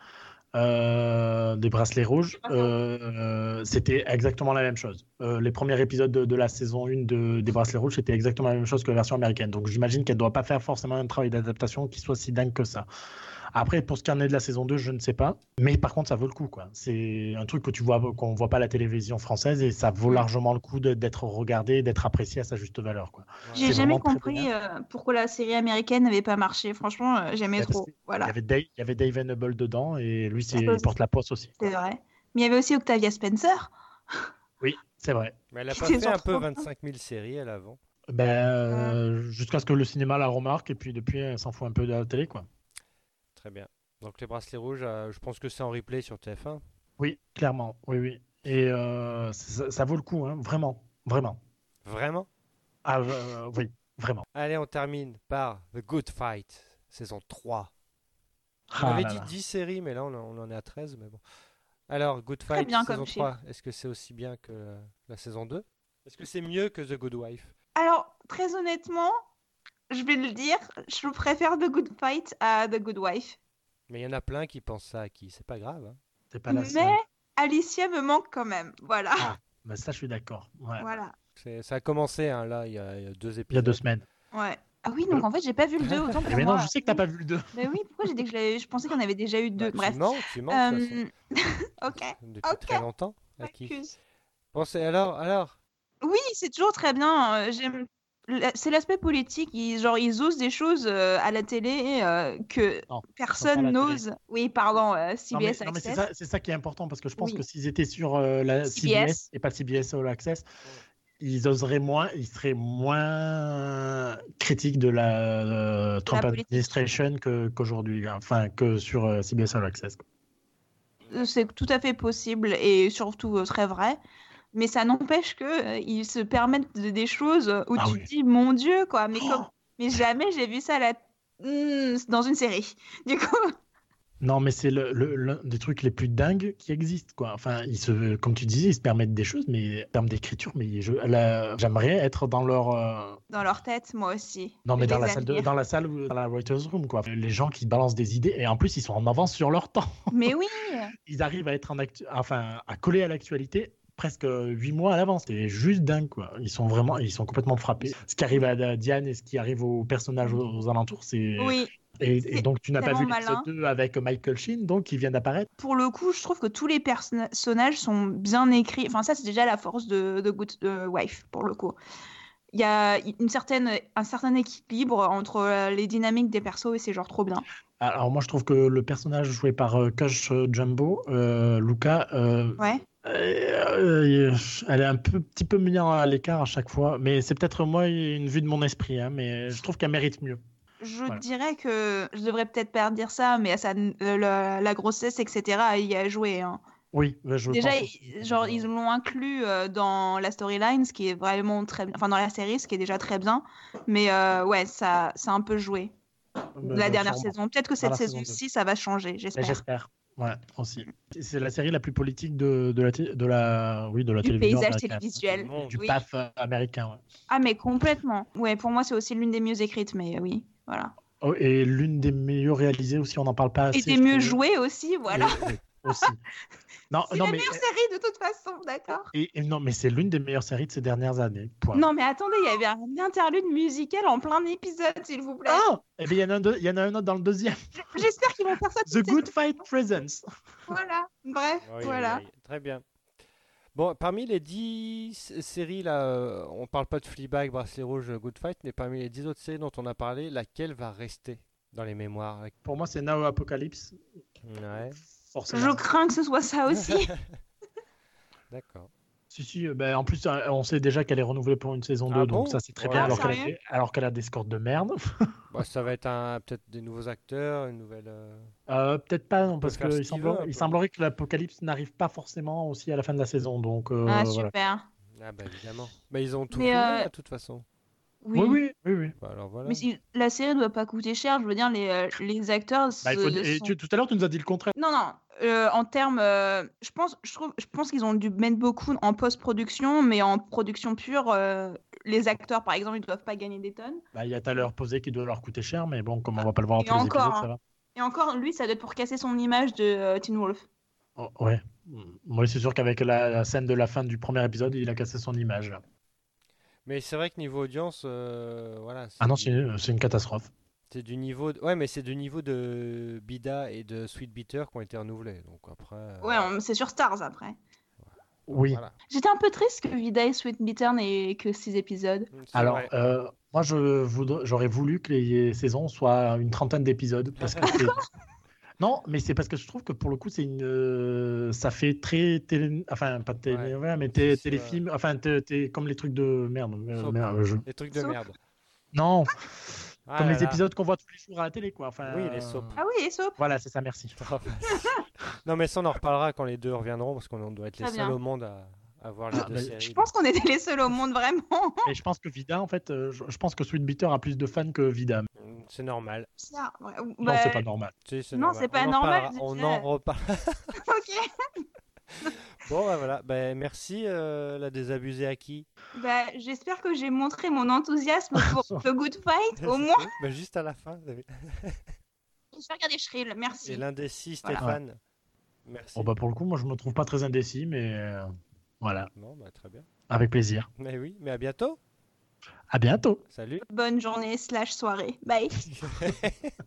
euh, des bracelets rouges. pas ça. Euh, c'était exactement la même chose. Euh, les premiers épisodes de, de la saison un de, des bracelets rouges, c'était exactement la même chose que la version américaine. Donc, j'imagine qu'elle doit pas faire forcément un travail d'adaptation qui soit si dingue que ça. Après, pour ce qui en est de la saison deux, je ne sais pas. Mais par contre, ça vaut le coup, quoi. C'est un truc que tu vois, qu'on voit pas à la télévision française et ça vaut Mm. largement le coup de- d'être regardé, d'être apprécié à sa juste valeur, quoi. J'ai C'est jamais vraiment très compris bien. euh, pourquoi la série américaine n'avait pas marché. Franchement, euh, j'aimais Ouais, parce trop. que Il y Voilà, avait Dave, il y avait Dave Venable dedans et lui, c'est, Ça il pose- porte la poisse aussi. c'est vrai. Mais il y avait aussi Octavia Spencer. Oui, c'est vrai. Mais elle a Qui pas était fait un genre peu trop vingt-cinq mille séries elle avant. Ben, euh, jusqu'à ce que le cinéma la remarque et puis depuis, elle s'en fout un peu de la télé, quoi. Très bien. Donc les bracelets rouges, euh, je pense que c'est en replay sur T F un. Oui, clairement. Oui, oui. Et euh, ça, ça vaut le coup, hein, vraiment, vraiment. Vraiment? Ah, euh, oui, Vraiment. Allez, on termine par The Good Fight, saison trois. On Ah avait là dit là. dix séries, mais là, on, on en est à treize. Mais bon. Alors, Good Très Fight, bien saison comme trois, est-ce que c'est aussi bien que la, la saison deux? Est-ce que c'est mieux que The Good Wife? Alors, très honnêtement, je vais le dire, je préfère The Good Fight à The Good Wife. Mais il y en a plein qui pensent ça à qui, c'est pas grave. Hein. C'est pas la Mais seule. Alicia me manque quand même. Voilà. Ah, bah ça, je suis d'accord. Ouais. Voilà. C'est- ça a commencé hein, là, il y, a, il y a deux Il y a épisodes. deux semaines. Ouais. Ah oui, donc en fait, j'ai pas vu le deux, autant pour Mais moi. non, je sais que t'as pas vu le deux. Mais oui, pourquoi j'ai dit que je l'avais... Je pensais qu'on avait déjà eu deux. Bah, Bref. Tu mens, tu mens de toute Euh, façon. Ok. Depuis ok. très longtemps. À qui M'accuse. Pensez alors, alors. Oui, c'est toujours très bien. euh, J'aime. la- C'est l'aspect politique. Ils, genre, ils osent des choses euh, à la télé euh, que Non, personne pas la télé. n'ose. Oui, pardon, euh, C Non, B mais, S non, mais c'est Access. ça, c'est ça qui est important parce que je pense Oui. que s'ils étaient sur euh, la C B S. C B S et pas C B S All Access, ils oseraient moins, ils seraient moins critiques de la euh, Trump politique. administration que, qu'aujourd'hui, enfin que sur euh, C B S All Access. Euh, C'est tout à fait possible et surtout euh, très vrai. Mais ça n'empêche que euh, ils se permettent de- des choses où Ah tu oui. te dis mon Dieu quoi. Mais Oh comme, mais jamais j'ai vu ça à la... Hmm, dans une série. Du coup, Non, mais c'est le, le- l'un des trucs les plus dingues qui existent, quoi. Enfin, ils se, comme tu disais, ils se permettent des choses, mais en termes d'écriture, mais je, la- j'aimerais être dans leur, euh, dans leur tête, moi aussi. non, mais Je dans les la salle, de, admire. dans la salle, ou dans la writers room, quoi. Les gens qui balancent des idées et en plus ils sont en avance sur leur temps. Mais oui. Ils arrivent à être en actu- enfin, à coller à l'actualité presque huit mois à l'avance. C'est juste dingue, quoi. Ils sont vraiment, ils sont complètement frappés. Ce qui arrive à Diane et ce qui arrive aux personnages aux, aux alentours, c'est. Oui. Et, et C'est donc tu n'as pas vu tellement l'épisode malin. deux avec Michael Sheen, donc qui vient d'apparaître. Pour le coup, je trouve que tous les personnages sont bien écrits. Enfin, ça, c'est déjà la force de, de Good euh, Wife, pour le coup. Il y a une certaine, un certain équilibre entre euh, les dynamiques des persos et c'est genre trop bien. Alors moi je trouve que le personnage joué par euh, Kush Jumbo, euh, Luca, euh, Ouais. euh, elle est un peu, petit peu mise à l'écart à chaque fois, mais c'est peut-être moi une vue de mon esprit, hein, mais je trouve qu'elle mérite mieux. Je Voilà. dirais que je devrais peut-être pas dire ça, mais ça, euh, la, la grossesse, et cetera, il y a joué. Hein. Oui, je Déjà, pense aussi. ils, genre, ils l'ont inclus euh, dans la storyline, ce qui est vraiment très bien. Enfin, dans la série, ce qui est déjà très bien. Mais euh, ouais, ça, ça a un peu joué. Mais La bah, dernière sûrement. saison. Peut-être que Dans cette la saison saison-ci, ça va changer, Mais j'espère. j'espère. Ouais, aussi. C'est la série la plus politique de, de la, té- de la, oui, de la Du télévision paysage américaine. télévisuel. Du monde. Du Oui. P A F euh, américain. Ouais. Ah, mais complètement. Ouais, pour moi, c'est aussi l'une des mieux écrites, mais euh, oui, voilà. Oh, et l'une des mieux réalisées aussi, on n'en parle pas assez. Et des je mieux trouve. jouées aussi, voilà. Oui, oui, aussi. Non, C'est non, la mais, meilleure série de toute façon, d'accord. et, et non, mais c'est l'une des meilleures séries de ces dernières années. Point. Non, mais attendez, il y avait un interlude musical en plein épisode, s'il vous plaît. Ah, eh bien, il y en a un deux- il y en a un autre dans le deuxième. J'espère qu'ils vont faire ça. The toutes les Good Fight Presents. Voilà, bref, Oui, voilà. oui, oui. Très bien. Bon, parmi les dix s- séries, là, euh, on parle pas de Fleabag, Bracelet Rouge, Good Fight, mais parmi les dix autres séries dont on a parlé, laquelle va rester dans les mémoires? Pour moi, c'est Now Apocalypse. Ouais, Forcément. Je crains que ce soit ça aussi. d'accord. Si, si, euh, ben, en plus, euh, on sait déjà qu'elle est renouvelée pour une saison Ah deux, bon donc ça, c'est très Ouais. bien, Ah, alors qu'elle a, sérieux des- alors qu'elle a des scores de merde. Bah, ça va être un, peut-être des nouveaux acteurs, une nouvelle. euh, Euh, peut-être pas, non, parce faire ce qu'il qu'il semblerait, veut, un il peu. semblerait que l'Apocalypse n'arrive pas forcément aussi à la fin de la saison, donc euh, Ah, voilà. super. Ah, bah évidemment. Mais ils ont tout Mais, filmé, euh, là, de toute façon. Oui. Oui, oui, oui, oui. Bah, alors voilà. Mais si la série doit pas coûter cher, je veux dire, les, euh, les acteurs. Bah, il faut se- dire- et sont- tu- tout à l'heure, tu nous as dit le contraire. Non, non. euh, en termes, euh, je pense, je trouve, je pense qu'ils ont dû mettre beaucoup en post-production, mais en production pure, euh, les acteurs, par exemple, ils doivent pas gagner des tonnes. Bah, il y a Tyler Posey qui doit leur coûter cher, mais bon, comme on va pas le voir en Et tous les encore, épisodes, ça hein. va. Et encore, lui, ça doit être pour casser son image de euh, Teen Wolf. Oh, ouais. Moi, c'est sûr qu'avec la, la scène de la fin du premier épisode, il a cassé son image. Là. Mais c'est vrai que niveau audience, euh, voilà. Ah non, du- c'est c'est une catastrophe. c'est du niveau. de- Ouais, mais c'est du niveau de Bida et de Sweet Bitter qui ont été renouvelés. Donc après. euh, Ouais, on- c'est sur Stars après. Oui. Voilà. J'étais un peu triste que Vida et Sweet Bitter n'aient que six épisodes. C'est Alors, vrai. euh, moi, je voudrais- j'aurais voulu que les saisons soient une trentaine d'épisodes. Parce que c'est- non, mais c'est parce que je trouve que pour le coup, c'est une, euh, ça fait très télé, enfin pas télé, Ouais. ouais, mais té- Si, si, téléfilm, enfin té- té- comme les trucs de merde. euh, Soap. merde, je- Des trucs de Sauf- merde. Non, Ah comme là les là. épisodes qu'on voit tous les jours à la télé, quoi. Enfin, Oui, les soaps. Ah oui, et Soap. Voilà, c'est ça, merci. Non, mais ça, on en reparlera quand les deux reviendront parce qu'on doit être les Très seuls bien. au monde à, à voir les Ah, deux bah, séries. Je pense qu'on était les seuls au monde, vraiment. Et je pense que Vida, en fait, euh, je, je pense que Sweet Bitter a plus de fans que Vida. Mm, C'est normal. Ça, ouais, Non, bah, c'est pas normal. Si, c'est Non, normal. c'est pas On en normal, parlera- je On disais. en reparle. Ok. Bon, bah, voilà. Bah, merci, euh, la désabusée à qui Bah, j'espère que j'ai montré mon enthousiasme pour The Good Fight, au moins. Bah, juste à la fin. vous avez- Je vais regarder Shrill, merci. Et l'indécis Voilà. Stéphane. Merci. Bon, bah, pour le coup, moi, je me trouve pas très indécis, mais euh, voilà, Non, bah, très bien. avec plaisir. Mais oui, mais à bientôt. À bientôt. Salut. Bonne journée slash soirée. Bye.